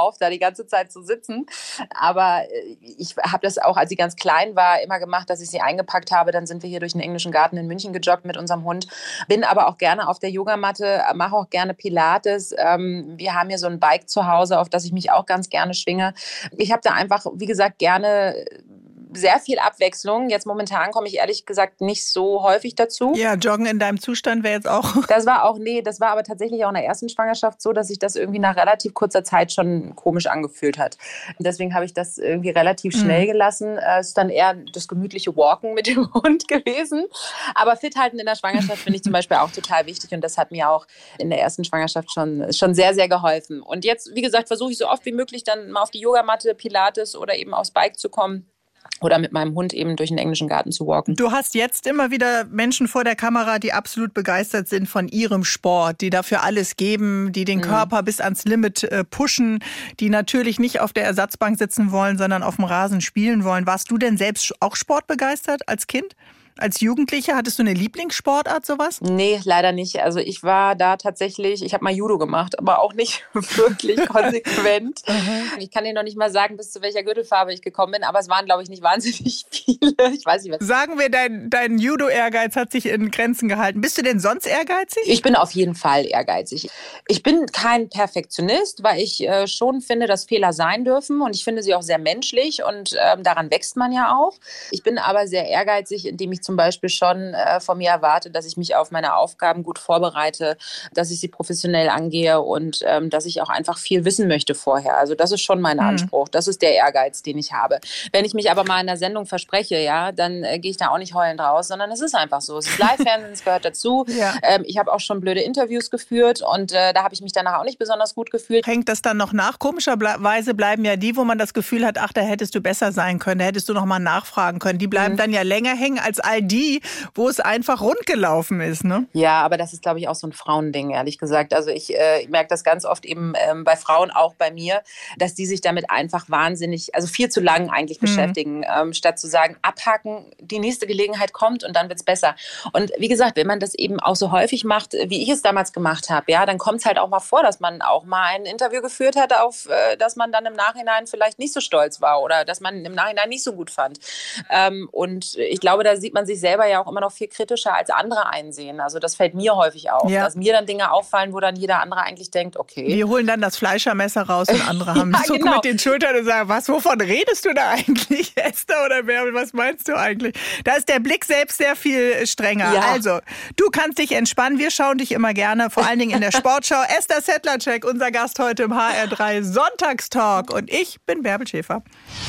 auf, da die ganze Zeit zu sitzen. Aber ich habe das auch, als sie ganz klein war, immer gemacht, dass ich sie eingepackt habe. Dann sind wir hier durch den englischen Garten in München gejoggt mit unserem Hund. Bin aber auch gerne auf der Yogamatte, mache auch gerne Pilates. Wir haben hier so ein Bike zu Hause, auf das ich mich auch ganz gerne schwinge. Ich habe da einfach, wie gesagt, gerne sehr viel Abwechslung. Jetzt momentan komme ich ehrlich gesagt nicht so häufig dazu. Ja, Joggen in deinem Zustand wäre jetzt auch... Das war auch, nee, das war aber tatsächlich auch in der ersten Schwangerschaft so, dass sich das irgendwie nach relativ kurzer Zeit schon komisch angefühlt hat. Deswegen habe ich das irgendwie relativ schnell mhm. gelassen. Es ist dann eher das gemütliche Walken mit dem Hund gewesen. Aber fit halten in der Schwangerschaft finde ich zum Beispiel auch total wichtig und das hat mir auch in der ersten Schwangerschaft schon, schon sehr, sehr geholfen. Und jetzt, wie gesagt, versuche ich so oft wie möglich dann mal auf die Yogamatte, Pilates oder eben aufs Bike zu kommen. Oder mit meinem Hund eben durch den englischen Garten zu walken. Du hast jetzt immer wieder Menschen vor der Kamera, die absolut begeistert sind von ihrem Sport, die dafür alles geben, die den mhm. Körper bis ans Limit äh, pushen, die natürlich nicht auf der Ersatzbank sitzen wollen, sondern auf dem Rasen spielen wollen. Warst du denn selbst auch sportbegeistert als Kind? Als Jugendliche, hattest du eine Lieblingssportart, sowas? Nee, leider nicht. Also ich war da tatsächlich, ich habe mal Judo gemacht, aber auch nicht wirklich konsequent. Ich kann dir noch nicht mal sagen, bis zu welcher Gürtelfarbe ich gekommen bin, aber es waren, glaube ich, nicht wahnsinnig viele. Ich weiß nicht, was. Sagen wir, dein, dein Judo-Ehrgeiz hat sich in Grenzen gehalten. Bist du denn sonst ehrgeizig? Ich bin auf jeden Fall ehrgeizig. Ich bin kein Perfektionist, weil ich äh, schon finde, dass Fehler sein dürfen und ich finde sie auch sehr menschlich und äh, daran wächst man ja auch. Ich bin aber sehr ehrgeizig, indem ich zum Beispiel schon äh, von mir erwarte, dass ich mich auf meine Aufgaben gut vorbereite, dass ich sie professionell angehe und ähm, dass ich auch einfach viel wissen möchte vorher. Also das ist schon mein mhm. Anspruch. Das ist der Ehrgeiz, den ich habe. Wenn ich mich aber mal in der Sendung verspreche, ja, dann äh, gehe ich da auch nicht heulend raus, sondern es ist einfach so. Es ist Live-Fernsehen, es gehört dazu. Ja. Ähm, ich habe auch schon blöde Interviews geführt und äh, da habe ich mich danach auch nicht besonders gut gefühlt. Hängt das dann noch nach? Komischerweise bleiben ja die, wo man das Gefühl hat, ach, da hättest du besser sein können, da hättest du noch mal nachfragen können. Die bleiben mhm. dann ja länger hängen als all die, wo es einfach rund gelaufen ist, ne? Ja, aber das ist, glaube ich, auch so ein Frauending, ehrlich gesagt. Also ich, äh, ich merke das ganz oft eben ähm, bei Frauen, auch bei mir, dass die sich damit einfach wahnsinnig, also viel zu lang eigentlich mhm. beschäftigen, ähm, statt zu sagen, abhaken, die nächste Gelegenheit kommt und dann wird's besser. Und wie gesagt, wenn man das eben auch so häufig macht, wie ich es damals gemacht habe, ja, dann kommt es halt auch mal vor, dass man auch mal ein Interview geführt hat, auf äh, das man dann im Nachhinein vielleicht nicht so stolz war oder dass man im Nachhinein nicht so gut fand. Ähm, und ich glaube, da sieht man sich selber ja auch immer noch viel kritischer als andere einsehen. Also das fällt mir häufig auf, ja. dass mir dann Dinge auffallen, wo dann jeder andere eigentlich denkt, okay. Wir holen dann das Fleischermesser raus und andere haben ja, so genau. mit den Schultern und sagen, was, wovon redest du da eigentlich, Esther oder Bärbel, was meinst du eigentlich? Da ist der Blick selbst sehr viel strenger. Ja. Also, du kannst dich entspannen, wir schauen dich immer gerne, vor allen Dingen in der Sportschau. Esther Sedlacek, unser Gast heute im H R drei Sonntagstalk und ich bin Bärbel Schäfer.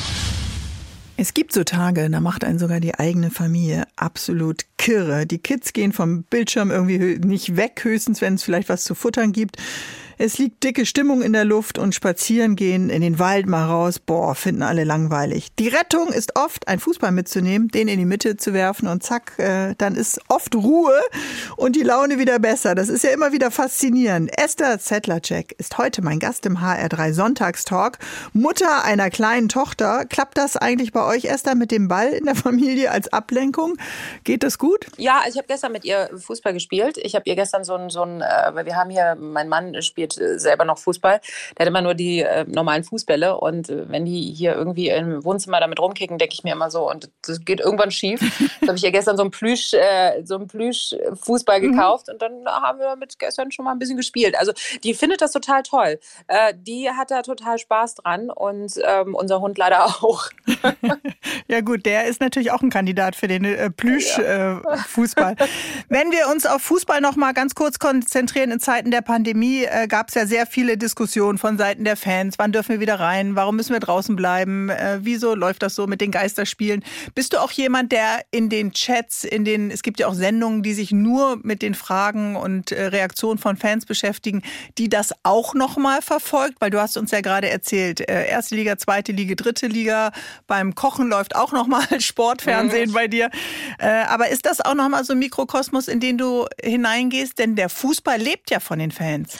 Es gibt so Tage, da macht einen sogar die eigene Familie absolut kirre. Die Kids gehen vom Bildschirm irgendwie nicht weg, höchstens wenn es vielleicht was zu futtern gibt. Es liegt dicke Stimmung in der Luft und spazieren gehen in den Wald mal raus, boah, finden alle langweilig. Die Rettung ist oft, einen Fußball mitzunehmen, den in die Mitte zu werfen und zack, äh, dann ist oft Ruhe und die Laune wieder besser. Das ist ja immer wieder faszinierend. Esther Sedlacek ist heute mein Gast im H R drei Sonntagstalk. Mutter einer kleinen Tochter. Klappt das eigentlich bei euch, Esther, mit dem Ball in der Familie als Ablenkung? Geht das gut? Ja, ich habe gestern mit ihr Fußball gespielt. Ich habe ihr gestern so ein, so ein, äh, weil wir haben hier, mein Mann spielt selber noch Fußball. Der hat immer nur die äh, normalen Fußbälle und äh, wenn die hier irgendwie im Wohnzimmer damit rumkicken, denke ich mir immer so und das geht irgendwann schief. Da habe ich ihr gestern so einen Plüsch, äh, so einen Plüsch-Fußball gekauft mhm. und dann haben wir damit gestern schon mal ein bisschen gespielt. Also die findet das total toll. Äh, die hat da total Spaß dran und ähm, unser Hund leider auch. Ja gut, der ist natürlich auch ein Kandidat für den äh, Plüsch-Fußball. Ja. Äh, wenn wir uns auf Fußball noch mal ganz kurz konzentrieren, in Zeiten der Pandemie äh, gab es ja sehr viele Diskussionen von Seiten der Fans. Wann dürfen wir wieder rein? Warum müssen wir draußen bleiben? Äh, wieso läuft das so mit den Geisterspielen? Bist du auch jemand, der in den Chats, in den, es gibt ja auch Sendungen, die sich nur mit den Fragen und äh, Reaktionen von Fans beschäftigen, die das auch noch mal verfolgt? Weil du hast uns ja gerade erzählt, äh, erste Liga, zweite Liga, dritte Liga. Beim Kochen läuft auch noch mal Sportfernsehen mhm. bei dir. Äh, aber ist das auch noch mal so ein Mikrokosmos, in den du hineingehst? Denn der Fußball lebt ja von den Fans. Diese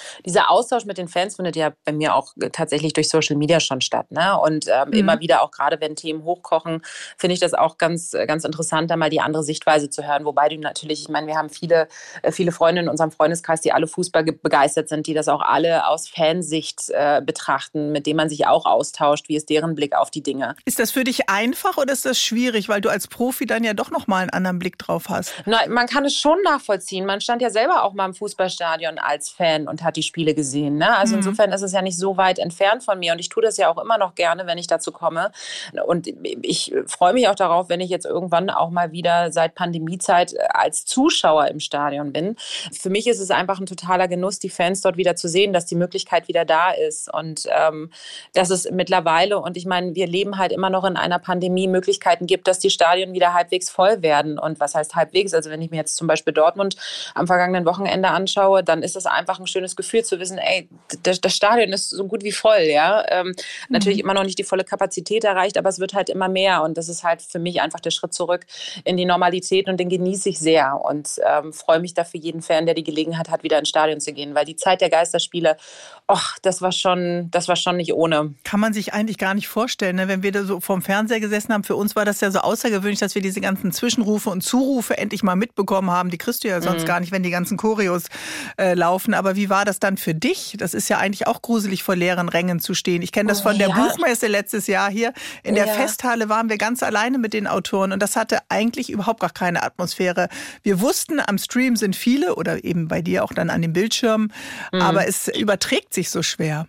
der Austausch mit den Fans findet ja bei mir auch tatsächlich durch Social Media schon statt. Ne? Und ähm, mhm. immer wieder, auch gerade wenn Themen hochkochen, finde ich das auch ganz, ganz interessant, da mal die andere Sichtweise zu hören. Wobei du natürlich, ich meine, wir haben viele, viele Freunde in unserem Freundeskreis, die alle Fußball begeistert sind, die das auch alle aus Fansicht äh, betrachten, mit denen man sich auch austauscht. Wie ist deren Blick auf die Dinge? Ist das für dich einfach oder ist das schwierig, weil du als Profi dann ja doch nochmal einen anderen Blick drauf hast? Na, man kann es schon nachvollziehen. Man stand ja selber auch mal im Fußballstadion als Fan und hat die Spiele gesehen. Ne? Also mhm. insofern ist es ja nicht so weit entfernt von mir und ich tue das ja auch immer noch gerne, wenn ich dazu komme. Und ich freue mich auch darauf, wenn ich jetzt irgendwann auch mal wieder seit Pandemiezeit als Zuschauer im Stadion bin. Für mich ist es einfach ein totaler Genuss, die Fans dort wieder zu sehen, dass die Möglichkeit wieder da ist und ähm, dass es mittlerweile, und ich meine, wir leben halt immer noch in einer Pandemie, Möglichkeiten gibt, dass die Stadien wieder halbwegs voll werden. Und was heißt halbwegs? Also wenn ich mir jetzt zum Beispiel Dortmund am vergangenen Wochenende anschaue, dann ist es einfach ein schönes Gefühl zu wissen, ey, das, das Stadion ist so gut wie voll, ja. Ähm, mhm. Natürlich immer noch nicht die volle Kapazität erreicht, aber es wird halt immer mehr und das ist halt für mich einfach der Schritt zurück in die Normalität und den genieße ich sehr und ähm, freue mich dafür jeden Fan, der die Gelegenheit hat, wieder ins Stadion zu gehen, weil die Zeit der Geisterspiele, och, das war schon, das war schon nicht ohne. Kann man sich eigentlich gar nicht vorstellen, ne? Wenn wir da so vorm Fernseher gesessen haben, für uns war das ja so außergewöhnlich, dass wir diese ganzen Zwischenrufe und Zurufe endlich mal mitbekommen haben. Die kriegst du ja sonst mhm. gar nicht, wenn die ganzen Choreos äh, laufen. Aber wie war das dann für dich? Das ist ja eigentlich auch gruselig, vor leeren Rängen zu stehen. Ich kenne das von oh, der ja. Buchmesse letztes Jahr hier. In der ja. Festhalle waren wir ganz alleine mit den Autoren und das hatte eigentlich überhaupt gar keine Atmosphäre. Wir wussten, am Stream sind viele oder eben bei dir auch dann an den Bildschirmen, mhm. aber es überträgt sich so schwer.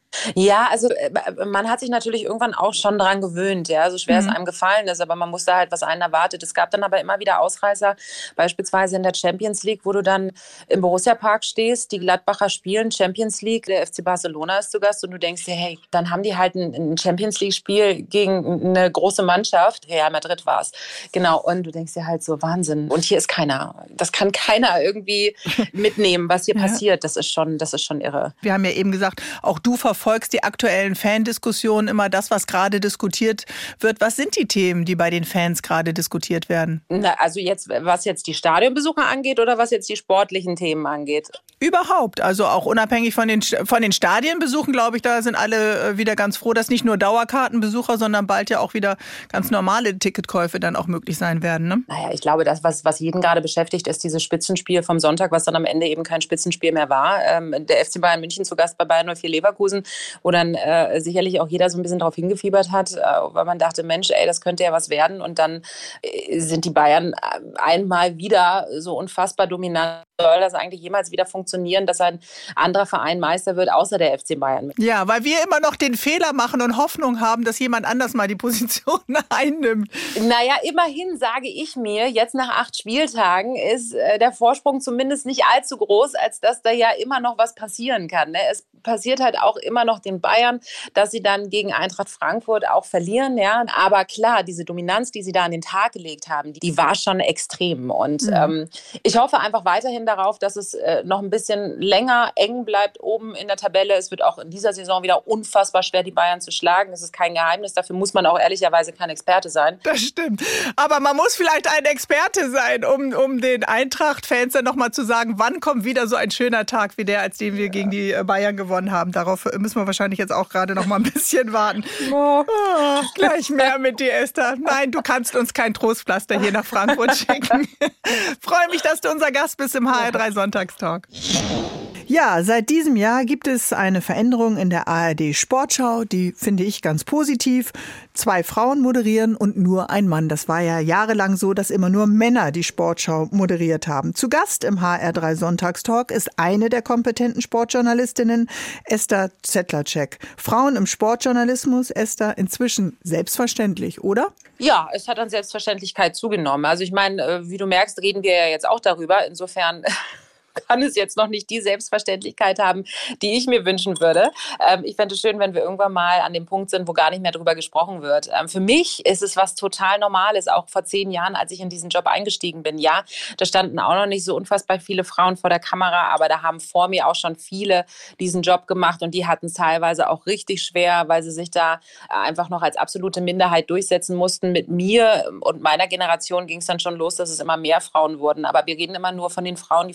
Ja, also man hat sich natürlich irgendwann auch schon dran gewöhnt, ja, so schwer mhm. es einem gefallen ist, aber man musste halt, was einen erwartet. Es gab dann aber immer wieder Ausreißer, beispielsweise in der Champions League, wo du dann im Borussia-Park stehst, die Gladbacher spielen Champions League, der F C Barcelona ist zu Gast und du denkst dir, hey, dann haben die halt ein Champions League-Spiel gegen eine große Mannschaft, Real Madrid war es, genau, und du denkst dir halt so, Wahnsinn, und hier ist keiner, das kann keiner irgendwie mitnehmen, was hier ja. passiert, das ist schon, das ist schon irre. Wir haben ja eben gesagt, auch du verfolgst verfolgst die aktuellen Fan-Diskussionen, immer das, was gerade diskutiert wird. Was sind die Themen, die bei den Fans gerade diskutiert werden? Na, also jetzt, was jetzt die Stadionbesucher angeht oder was jetzt die sportlichen Themen angeht? Überhaupt, also auch unabhängig von den, von den Stadienbesuchen, glaube ich, da sind alle wieder ganz froh, dass nicht nur Dauerkartenbesucher, sondern bald ja auch wieder ganz normale Ticketkäufe dann auch möglich sein werden. Ne? Naja, ich glaube, das, was, was jeden gerade beschäftigt, ist dieses Spitzenspiel vom Sonntag, was dann am Ende eben kein Spitzenspiel mehr war. Ähm, der F C Bayern München zu Gast bei Bayern null vier Leverkusen, wo dann äh, sicherlich auch jeder so ein bisschen drauf hingefiebert hat, äh, weil man dachte, Mensch, ey, das könnte ja was werden. Und dann äh, sind die Bayern einmal wieder so unfassbar dominant. Soll das eigentlich jemals wieder funktionieren, dass ein anderer Verein Meister wird, außer der F C Bayern? Ja, weil wir immer noch den Fehler machen und Hoffnung haben, dass jemand anders mal die Position einnimmt. Naja, immerhin sage ich mir, jetzt nach acht Spieltagen ist äh, der Vorsprung zumindest nicht allzu groß, als dass da ja immer noch was passieren kann. Ne? Es passiert halt auch immer noch den Bayern, dass sie dann gegen Eintracht Frankfurt auch verlieren. Ja? Aber klar, diese Dominanz, die sie da an den Tag gelegt haben, die, die war schon extrem. Und mhm. ähm, ich hoffe einfach weiterhin darauf, dass es äh, noch ein bisschen länger eng bleibt oben in der Tabelle. Es wird auch in dieser Saison wieder unfassbar schwer, die Bayern zu schlagen. Das ist kein Geheimnis. Dafür muss man auch ehrlicherweise kein Experte sein. Das stimmt. Aber man muss vielleicht ein Experte sein, um, um den Eintracht-Fans dann nochmal zu sagen, wann kommt wieder so ein schöner Tag wie der, als den wir ja. gegen die Bayern gewonnen haben. Darauf müssen wir wahrscheinlich jetzt auch gerade noch mal ein bisschen warten. Oh, gleich mehr mit dir, Esther. Nein, du kannst uns kein Trostpflaster hier nach Frankfurt schicken. Freue mich, dass du unser Gast bist im H R drei Sonntagstalk. Ja, seit diesem Jahr gibt es eine Veränderung in der A R D Sportschau, die finde ich ganz positiv. Zwei Frauen moderieren und nur ein Mann. Das war ja jahrelang so, dass immer nur Männer die Sportschau moderiert haben. Zu Gast im H R drei Sonntagstalk ist eine der kompetenten Sportjournalistinnen, Esther Zetlerczek. Frauen im Sportjournalismus, Esther, inzwischen selbstverständlich, oder? Ja, es hat an Selbstverständlichkeit zugenommen. Also ich meine, wie du merkst, reden wir ja jetzt auch darüber. Insofern kann es jetzt noch nicht die Selbstverständlichkeit haben, die ich mir wünschen würde. Ähm, ich fände es schön, wenn wir irgendwann mal an dem Punkt sind, wo gar nicht mehr darüber gesprochen wird. Ähm, für mich ist es was total Normales, auch vor zehn Jahren, als ich in diesen Job eingestiegen bin. Ja, da standen auch noch nicht so unfassbar viele Frauen vor der Kamera, aber da haben vor mir auch schon viele diesen Job gemacht und die hatten es teilweise auch richtig schwer, weil sie sich da einfach noch als absolute Minderheit durchsetzen mussten. Mit mir und meiner Generation ging es dann schon los, dass es immer mehr Frauen wurden. Aber wir reden immer nur von den Frauen, die vor der Kamera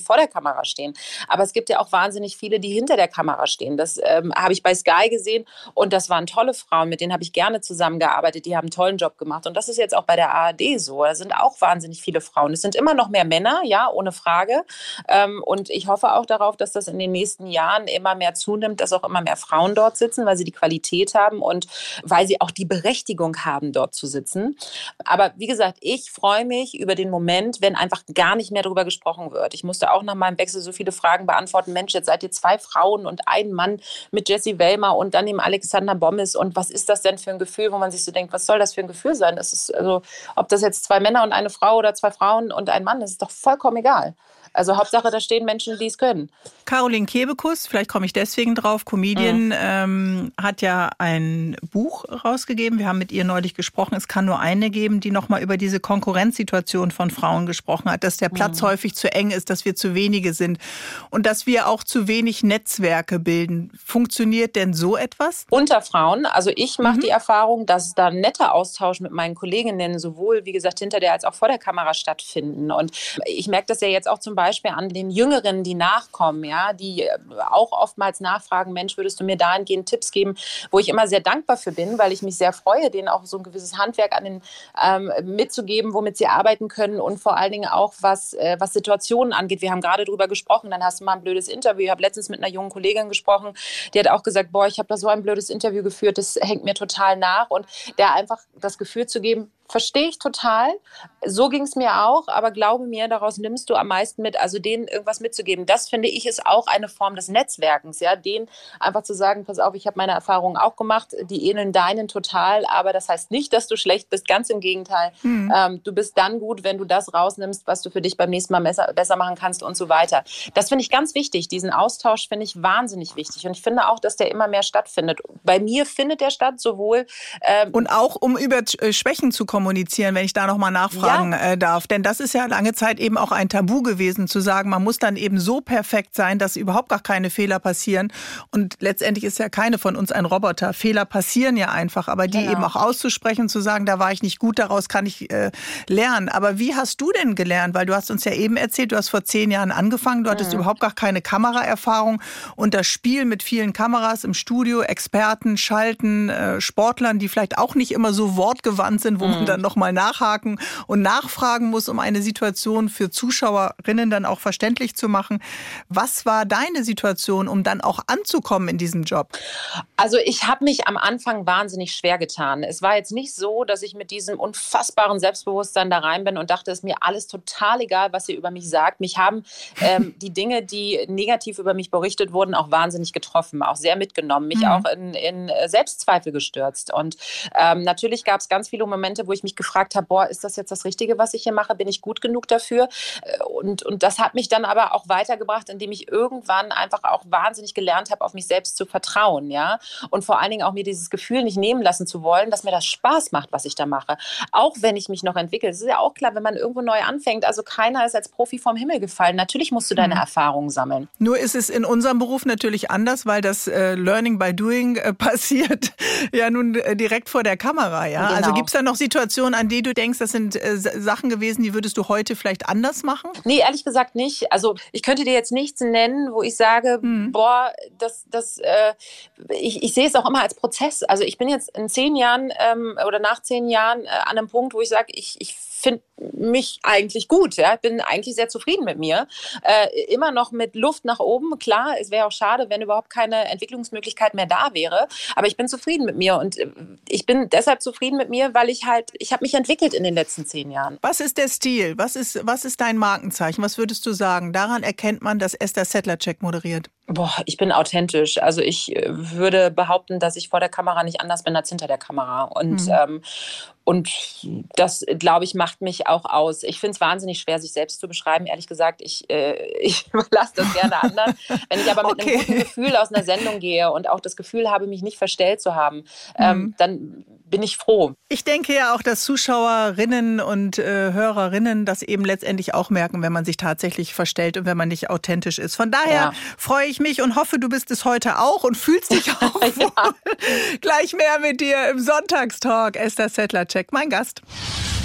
Kamera stehen. Aber es gibt ja auch wahnsinnig viele, die hinter der Kamera stehen. Das ähm, habe ich bei Sky gesehen und das waren tolle Frauen, mit denen habe ich gerne zusammengearbeitet. Die haben einen tollen Job gemacht und das ist jetzt auch bei der A R D so. Da sind auch wahnsinnig viele Frauen. Es sind immer noch mehr Männer, ja, ohne Frage. Ähm, und ich hoffe auch darauf, dass das in den nächsten Jahren immer mehr zunimmt, dass auch immer mehr Frauen dort sitzen, weil sie die Qualität haben und weil sie auch die Berechtigung haben, dort zu sitzen. Aber wie gesagt, ich freue mich über den Moment, wenn einfach gar nicht mehr darüber gesprochen wird. Ich musste auch nach meinem Wechsel so viele Fragen beantworten. Mensch, jetzt seid ihr zwei Frauen und ein Mann mit Jessie Wellmer und dann dem Alexander Bommes. Und was ist das denn für ein Gefühl, wo man sich so denkt, was soll das für ein Gefühl sein? Das ist also, ob das jetzt zwei Männer und eine Frau oder zwei Frauen und ein Mann, das ist doch vollkommen egal. Also Hauptsache, da stehen Menschen, die es können. Caroline Kebekus, vielleicht komme ich deswegen drauf, Comedian, mhm. ähm, hat ja ein Buch rausgegeben. Wir haben mit ihr neulich gesprochen. Es kann nur eine geben, die nochmal über diese Konkurrenzsituation von Frauen gesprochen hat, dass der Platz mhm. häufig zu eng ist, dass wir zu wenige sind und dass wir auch zu wenig Netzwerke bilden. Funktioniert denn so etwas? Unter Frauen. Also ich mache mhm. die Erfahrung, dass da ein netter Austausch mit meinen Kolleginnen sowohl, wie gesagt, hinter der als auch vor der Kamera stattfinden. Und ich merke das ja jetzt auch zum Beispiel an den Jüngeren, die nachkommen, ja, die auch oftmals nachfragen, Mensch, würdest du mir dahingehend Tipps geben, wo ich immer sehr dankbar für bin, weil ich mich sehr freue, denen auch so ein gewisses Handwerk an den, ähm, mitzugeben, womit sie arbeiten können und vor allen Dingen auch, was, äh, was Situationen angeht. Wir haben gerade drüber gesprochen, dann hast du mal ein blödes Interview. Ich habe letztens mit einer jungen Kollegin gesprochen, die hat auch gesagt, boah, ich habe da so ein blödes Interview geführt, das hängt mir total nach und der einfach das Gefühl zu geben, verstehe ich total. So ging es mir auch, aber glaube mir, daraus nimmst du am meisten mit, also denen irgendwas mitzugeben. Das, finde ich, ist auch eine Form des Netzwerkens, ja, denen einfach zu sagen, pass auf, ich habe meine Erfahrungen auch gemacht, die ähneln deinen total, aber das heißt nicht, dass du schlecht bist, ganz im Gegenteil. Mhm. Ähm, du bist dann gut, wenn du das rausnimmst, was du für dich beim nächsten Mal besser, besser machen kannst und so weiter. Das finde ich ganz wichtig, diesen Austausch finde ich wahnsinnig wichtig und ich finde auch, dass der immer mehr stattfindet. Bei mir findet der statt, sowohl... Ähm, und auch, um über Schwächen zu kommen, kommunizieren, wenn ich da nochmal nachfragen ja. äh, darf. Denn das ist ja lange Zeit eben auch ein Tabu gewesen, zu sagen, man muss dann eben so perfekt sein, dass überhaupt gar keine Fehler passieren. Und letztendlich ist ja keine von uns ein Roboter. Fehler passieren ja einfach, aber die genau. eben auch auszusprechen, zu sagen, da war ich nicht gut, daraus kann ich äh, lernen. Aber wie hast du denn gelernt? Weil du hast uns ja eben erzählt, du hast vor zehn Jahren angefangen, du hattest mhm. überhaupt gar keine Kameraerfahrung und das Spiel mit vielen Kameras im Studio, Experten, Schalten, äh, Sportlern, die vielleicht auch nicht immer so wortgewandt sind, wo mhm. man dann nochmal nachhaken und nachfragen muss, um eine Situation für Zuschauerinnen dann auch verständlich zu machen. Was war deine Situation, um dann auch anzukommen in diesem Job? Also ich habe mich am Anfang wahnsinnig schwer getan. Es war jetzt nicht so, dass ich mit diesem unfassbaren Selbstbewusstsein da rein bin und dachte, es ist mir alles total egal, was ihr über mich sagt. Mich haben ähm, die Dinge, die negativ über mich berichtet wurden, auch wahnsinnig getroffen, auch sehr mitgenommen, mich mhm. auch in, in Selbstzweifel gestürzt. Und ähm, natürlich gab es ganz viele Momente, wo ich mich gefragt habe, boah, ist das jetzt das Richtige, was ich hier mache? Bin ich gut genug dafür? Und, und das hat mich dann aber auch weitergebracht, indem ich irgendwann einfach auch wahnsinnig gelernt habe, auf mich selbst zu vertrauen, ja. Und vor allen Dingen auch mir dieses Gefühl nicht nehmen lassen zu wollen, dass mir das Spaß macht, was ich da mache. Auch wenn ich mich noch entwickle. Es ist ja auch klar, wenn man irgendwo neu anfängt, also keiner ist als Profi vom Himmel gefallen. Natürlich musst du deine mhm. Erfahrungen sammeln. Nur ist es in unserem Beruf natürlich anders, weil das äh, Learning by Doing äh, passiert ja nun äh, direkt vor der Kamera, ja. Genau. Also gibt es da noch Situationen, an die du denkst, das sind äh, Sachen gewesen, die würdest du heute vielleicht anders machen? Nee, ehrlich gesagt nicht. Also ich könnte dir jetzt nichts nennen, wo ich sage, mhm. boah, das, das, äh, ich, ich sehe es auch immer als Prozess. Also ich bin jetzt in zehn Jahren ähm, oder nach zehn Jahren äh, an einem Punkt, wo ich sage, ich, ich finde mich eigentlich gut. Ja? Ich bin eigentlich sehr zufrieden mit mir. Äh, immer noch mit Luft nach oben. Klar, es wäre auch schade, wenn überhaupt keine Entwicklungsmöglichkeit mehr da wäre. Aber ich bin zufrieden mit mir. Und ich bin deshalb zufrieden mit mir, weil ich halt, ich habe mich entwickelt in den letzten zehn Jahren. Was ist der Stil? Was ist, was ist dein Markenzeichen? Was würdest du sagen? Daran erkennt man, dass Esther Sedlacek moderiert. Boah, ich bin authentisch. Also ich würde behaupten, dass ich vor der Kamera nicht anders bin als hinter der Kamera. Und, mhm. ähm, und das, glaube ich, macht mich auch aus. Ich finde es wahnsinnig schwer, sich selbst zu beschreiben. Ehrlich gesagt, ich, äh, ich überlasse das gerne anderen. Wenn ich aber mit okay. einem guten Gefühl aus einer Sendung gehe und auch das Gefühl habe, mich nicht verstellt zu haben, ähm, mhm. dann bin ich froh. Ich denke ja auch, dass Zuschauerinnen und äh, Hörerinnen das eben letztendlich auch merken, wenn man sich tatsächlich verstellt und wenn man nicht authentisch ist. Von daher ja. freue ich mich und hoffe, du bist es heute auch und fühlst dich auch ja. Gleich mehr mit dir im Sonntagstalk. Esther Sedlacek, mein Gast.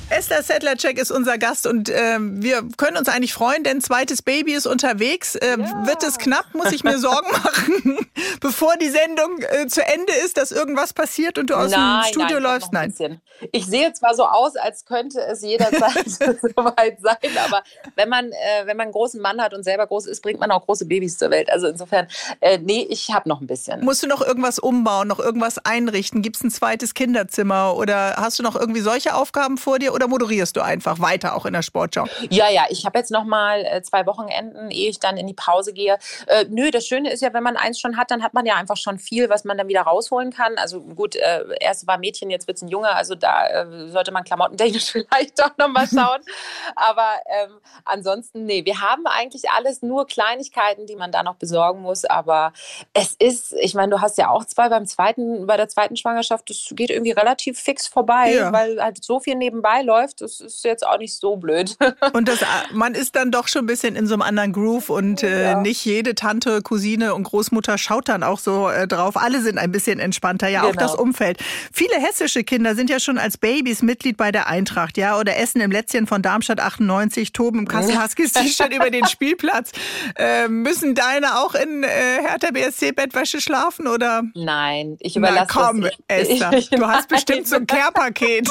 Esther Sedlacek ist unser Gast und äh, wir können uns eigentlich freuen, denn zweites Baby ist unterwegs. Äh, ja. Wird es knapp, muss ich mir Sorgen machen, bevor die Sendung äh, zu Ende ist, dass irgendwas passiert und du aus nein, dem Studio nein, läufst? Nein. Ich sehe zwar so aus, als könnte es jederzeit soweit sein, aber wenn man, äh, wenn man einen großen Mann hat und selber groß ist, bringt man auch große Babys zur Welt. Also insofern, äh, nee, ich habe noch ein bisschen. Musst du noch irgendwas umbauen, noch irgendwas einrichten? Gibt es ein zweites Kinderzimmer oder hast du noch irgendwie solche Aufgaben vor dir oder moderierst du einfach weiter auch in der Sportschau? Ja, ja, ich habe jetzt noch mal äh, zwei Wochenenden, ehe ich dann in die Pause gehe. Äh, nö, das Schöne ist ja, wenn man eins schon hat, dann hat man ja einfach schon viel, was man dann wieder rausholen kann. Also gut, äh, erst war Mädchen, jetzt wird es ein Junge, also da äh, sollte man klamottentechnisch vielleicht auch noch mal schauen. Aber ähm, ansonsten, nee, wir haben eigentlich alles, nur Kleinigkeiten, die man da noch besorgen muss. Aber es ist, ich meine, du hast ja auch zwei beim zweiten, bei der zweiten Schwangerschaft, das geht irgendwie relativ fix vorbei, ja. weil halt so viel nebenbei läuft. Das ist jetzt auch nicht so blöd. Und das, man ist dann doch schon ein bisschen in so einem anderen Groove und äh, ja. nicht jede Tante, Cousine und Großmutter schaut dann auch so äh, drauf. Alle sind ein bisschen entspannter, ja, genau. Auch das Umfeld. Viele hessische Kinder sind ja schon als Babys Mitglied bei der Eintracht, ja, oder essen im Lätzchen von Darmstadt achtundneunzig, toben im Kassel-Huskies-T-Shirt über den Spielplatz. Äh, müssen deine auch in äh, Hertha B S C-Bettwäsche schlafen, oder? Nein, ich überlasse Na komm, das. Esther, du hast bestimmt so ein Care-Paket.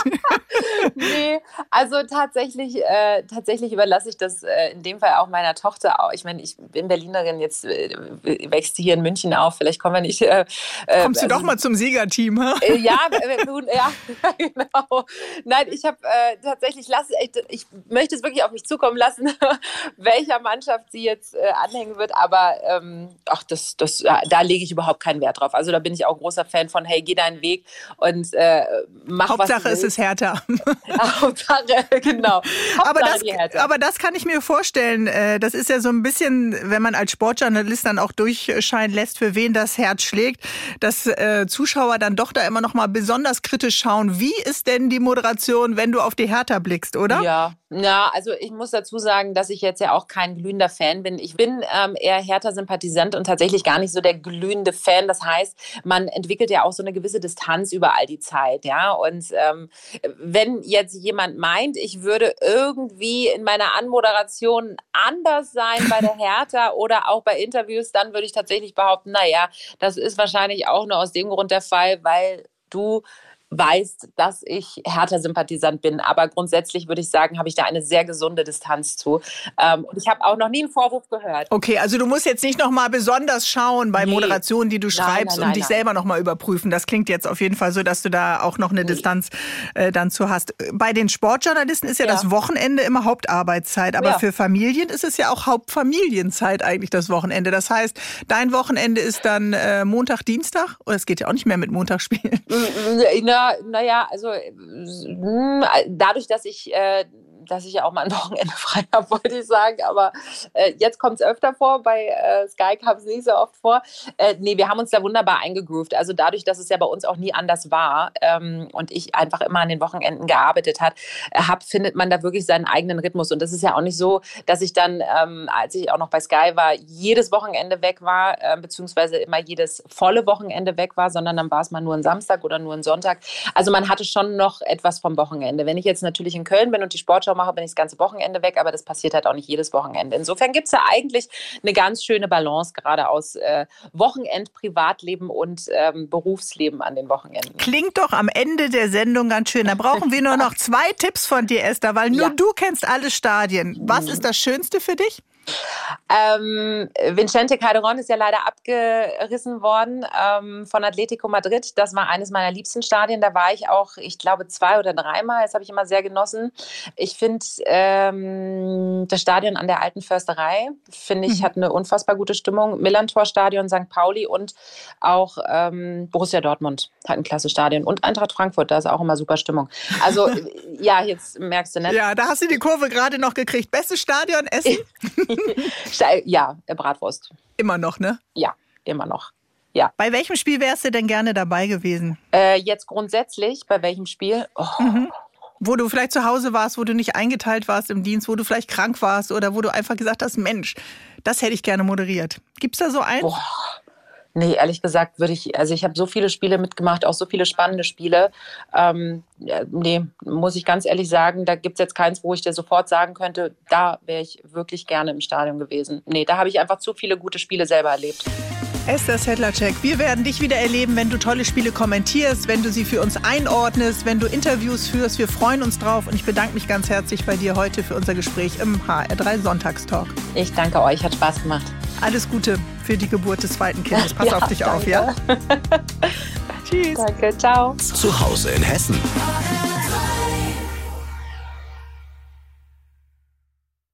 Nee, also tatsächlich, äh, tatsächlich überlasse ich das äh, in dem Fall auch meiner Tochter auch. Ich meine, ich bin Berlinerin, jetzt äh, wächst sie hier in München auf, vielleicht kommen wir nicht... Äh, Kommst du also, doch mal zum Siegerteam, ha? Äh, ja, äh, nun, ja, genau. Nein, ich habe äh, tatsächlich, lasse, ich, ich möchte es wirklich auf mich zukommen lassen, welcher Mannschaft sie jetzt äh, anhängen wird, aber ähm, ach, das, das, da lege ich überhaupt keinen Wert drauf. Also da bin ich auch großer Fan von, hey, geh deinen Weg und äh, mach Hauptsache, was du willst. Es ist Hertha. Hauptsache, genau. Hauptsache aber, das, die Hertha. aber das kann ich mir vorstellen. Das ist ja so ein bisschen, wenn man als Sportjournalist dann auch durchscheinen lässt, für wen das Herz schlägt, dass äh, Zuschauer dann doch da immer noch mal besonders kritisch schauen. Wie ist denn die Moderation, wenn du auf die Hertha blickst, oder? Ja, ja, also ich muss dazu sagen, dass ich jetzt ja auch kein glühender Fan bin. Ich bin ähm, eher Hertha-Sympathisant und tatsächlich gar nicht so der glühende Fan. Das heißt, man entwickelt ja auch so eine gewisse Distanz über all die Zeit, ja. Und ähm, wenn jetzt jemand meint, ich würde irgendwie in meiner Anmoderation anders sein bei der Hertha oder auch bei Interviews, dann würde ich tatsächlich behaupten, naja, das ist wahrscheinlich auch nur aus dem Grund der Fall, weil du weißt, dass ich Hertha-Sympathisant bin. Aber grundsätzlich würde ich sagen, habe ich da eine sehr gesunde Distanz zu. Ähm, und ich habe auch noch nie einen Vorwurf gehört. Okay, also du musst jetzt nicht noch mal besonders schauen bei nee. Moderationen, die du schreibst nein, nein, nein, und dich nein. selber noch mal überprüfen. Das klingt jetzt auf jeden Fall so, dass du da auch noch eine nee. Distanz äh, dann zu hast. Bei den Sportjournalisten ist ja, ja. das Wochenende immer Hauptarbeitszeit. Aber ja. für Familien ist es ja auch Hauptfamilienzeit eigentlich das Wochenende. Das heißt, dein Wochenende ist dann äh, Montag, Dienstag? Oder es geht ja auch nicht mehr mit Montagsspielen. Na, naja, also dadurch, dass ich, äh, dass ich ja auch mal ein Wochenende frei habe, wollte ich sagen, aber äh, jetzt kommt es öfter vor, bei äh, Sky kam es nicht so oft vor. Äh, nee, wir haben uns da wunderbar eingegroovt, also dadurch, dass es ja bei uns auch nie anders war ähm, und ich einfach immer an den Wochenenden gearbeitet hat, äh, hab, findet man da wirklich seinen eigenen Rhythmus und das ist ja auch nicht so, dass ich dann, ähm, als ich auch noch bei Sky war, jedes Wochenende weg war, äh, beziehungsweise immer jedes volle Wochenende weg war, sondern dann war es mal nur ein Samstag oder nur ein Sonntag. Also man hatte schon noch etwas vom Wochenende. Wenn ich jetzt natürlich in Köln bin und die Sportschau mache, bin ich das ganze Wochenende weg, aber das passiert halt auch nicht jedes Wochenende. Insofern gibt es ja eigentlich eine ganz schöne Balance, gerade aus äh, Wochenend, Privatleben und ähm, Berufsleben an den Wochenenden. Klingt doch am Ende der Sendung ganz schön. Da brauchen wir nur noch zwei Tipps von dir, Esther, weil nur ja. du kennst alle Stadien. Was ist das Schönste für dich? Ähm, Vicente Calderón ist ja leider abgerissen worden ähm, von Atletico Madrid. Das war eines meiner liebsten Stadien. Da war ich auch, ich glaube, zwei oder dreimal. Das habe ich immer sehr genossen. Ich finde ähm, das Stadion an der Alten Försterei, finde ich, mhm. hat eine unfassbar gute Stimmung. Millantor-Stadion, Sankt Pauli und auch ähm, Borussia Dortmund hat ein klasse Stadion. Und Eintracht Frankfurt, da ist auch immer super Stimmung. Also, ja, jetzt merkst du, ne? Ja, da hast du die Kurve gerade noch gekriegt. Bestes Stadion, Essen? Ja, Bratwurst. Immer noch, ne? Ja, immer noch. Ja. Bei welchem Spiel wärst du denn gerne dabei gewesen? Äh, jetzt grundsätzlich, bei welchem Spiel? Oh. Mhm. Wo du vielleicht zu Hause warst, wo du nicht eingeteilt warst im Dienst, wo du vielleicht krank warst oder wo du einfach gesagt hast, Mensch, das hätte ich gerne moderiert. Gibt's da so eins? Boah. Nee, ehrlich gesagt würde ich, also ich habe so viele Spiele mitgemacht, auch so viele spannende Spiele. Ähm, nee, muss ich ganz ehrlich sagen, da gibt es jetzt keins, wo ich dir sofort sagen könnte, da wäre ich wirklich gerne im Stadion gewesen. Nee, da habe ich einfach zu viele gute Spiele selber erlebt. Esther Sedlacek, wir werden dich wieder erleben, wenn du tolle Spiele kommentierst, wenn du sie für uns einordnest, wenn du Interviews führst. Wir freuen uns drauf und ich bedanke mich ganz herzlich bei dir heute für unser Gespräch im H R drei Sonntagstalk. Ich danke euch, hat Spaß gemacht. Alles Gute für die Geburt des zweiten Kindes. Pass ja, auf dich danke. auf, ja? Tschüss. Danke, ciao. Zu Hause in Hessen.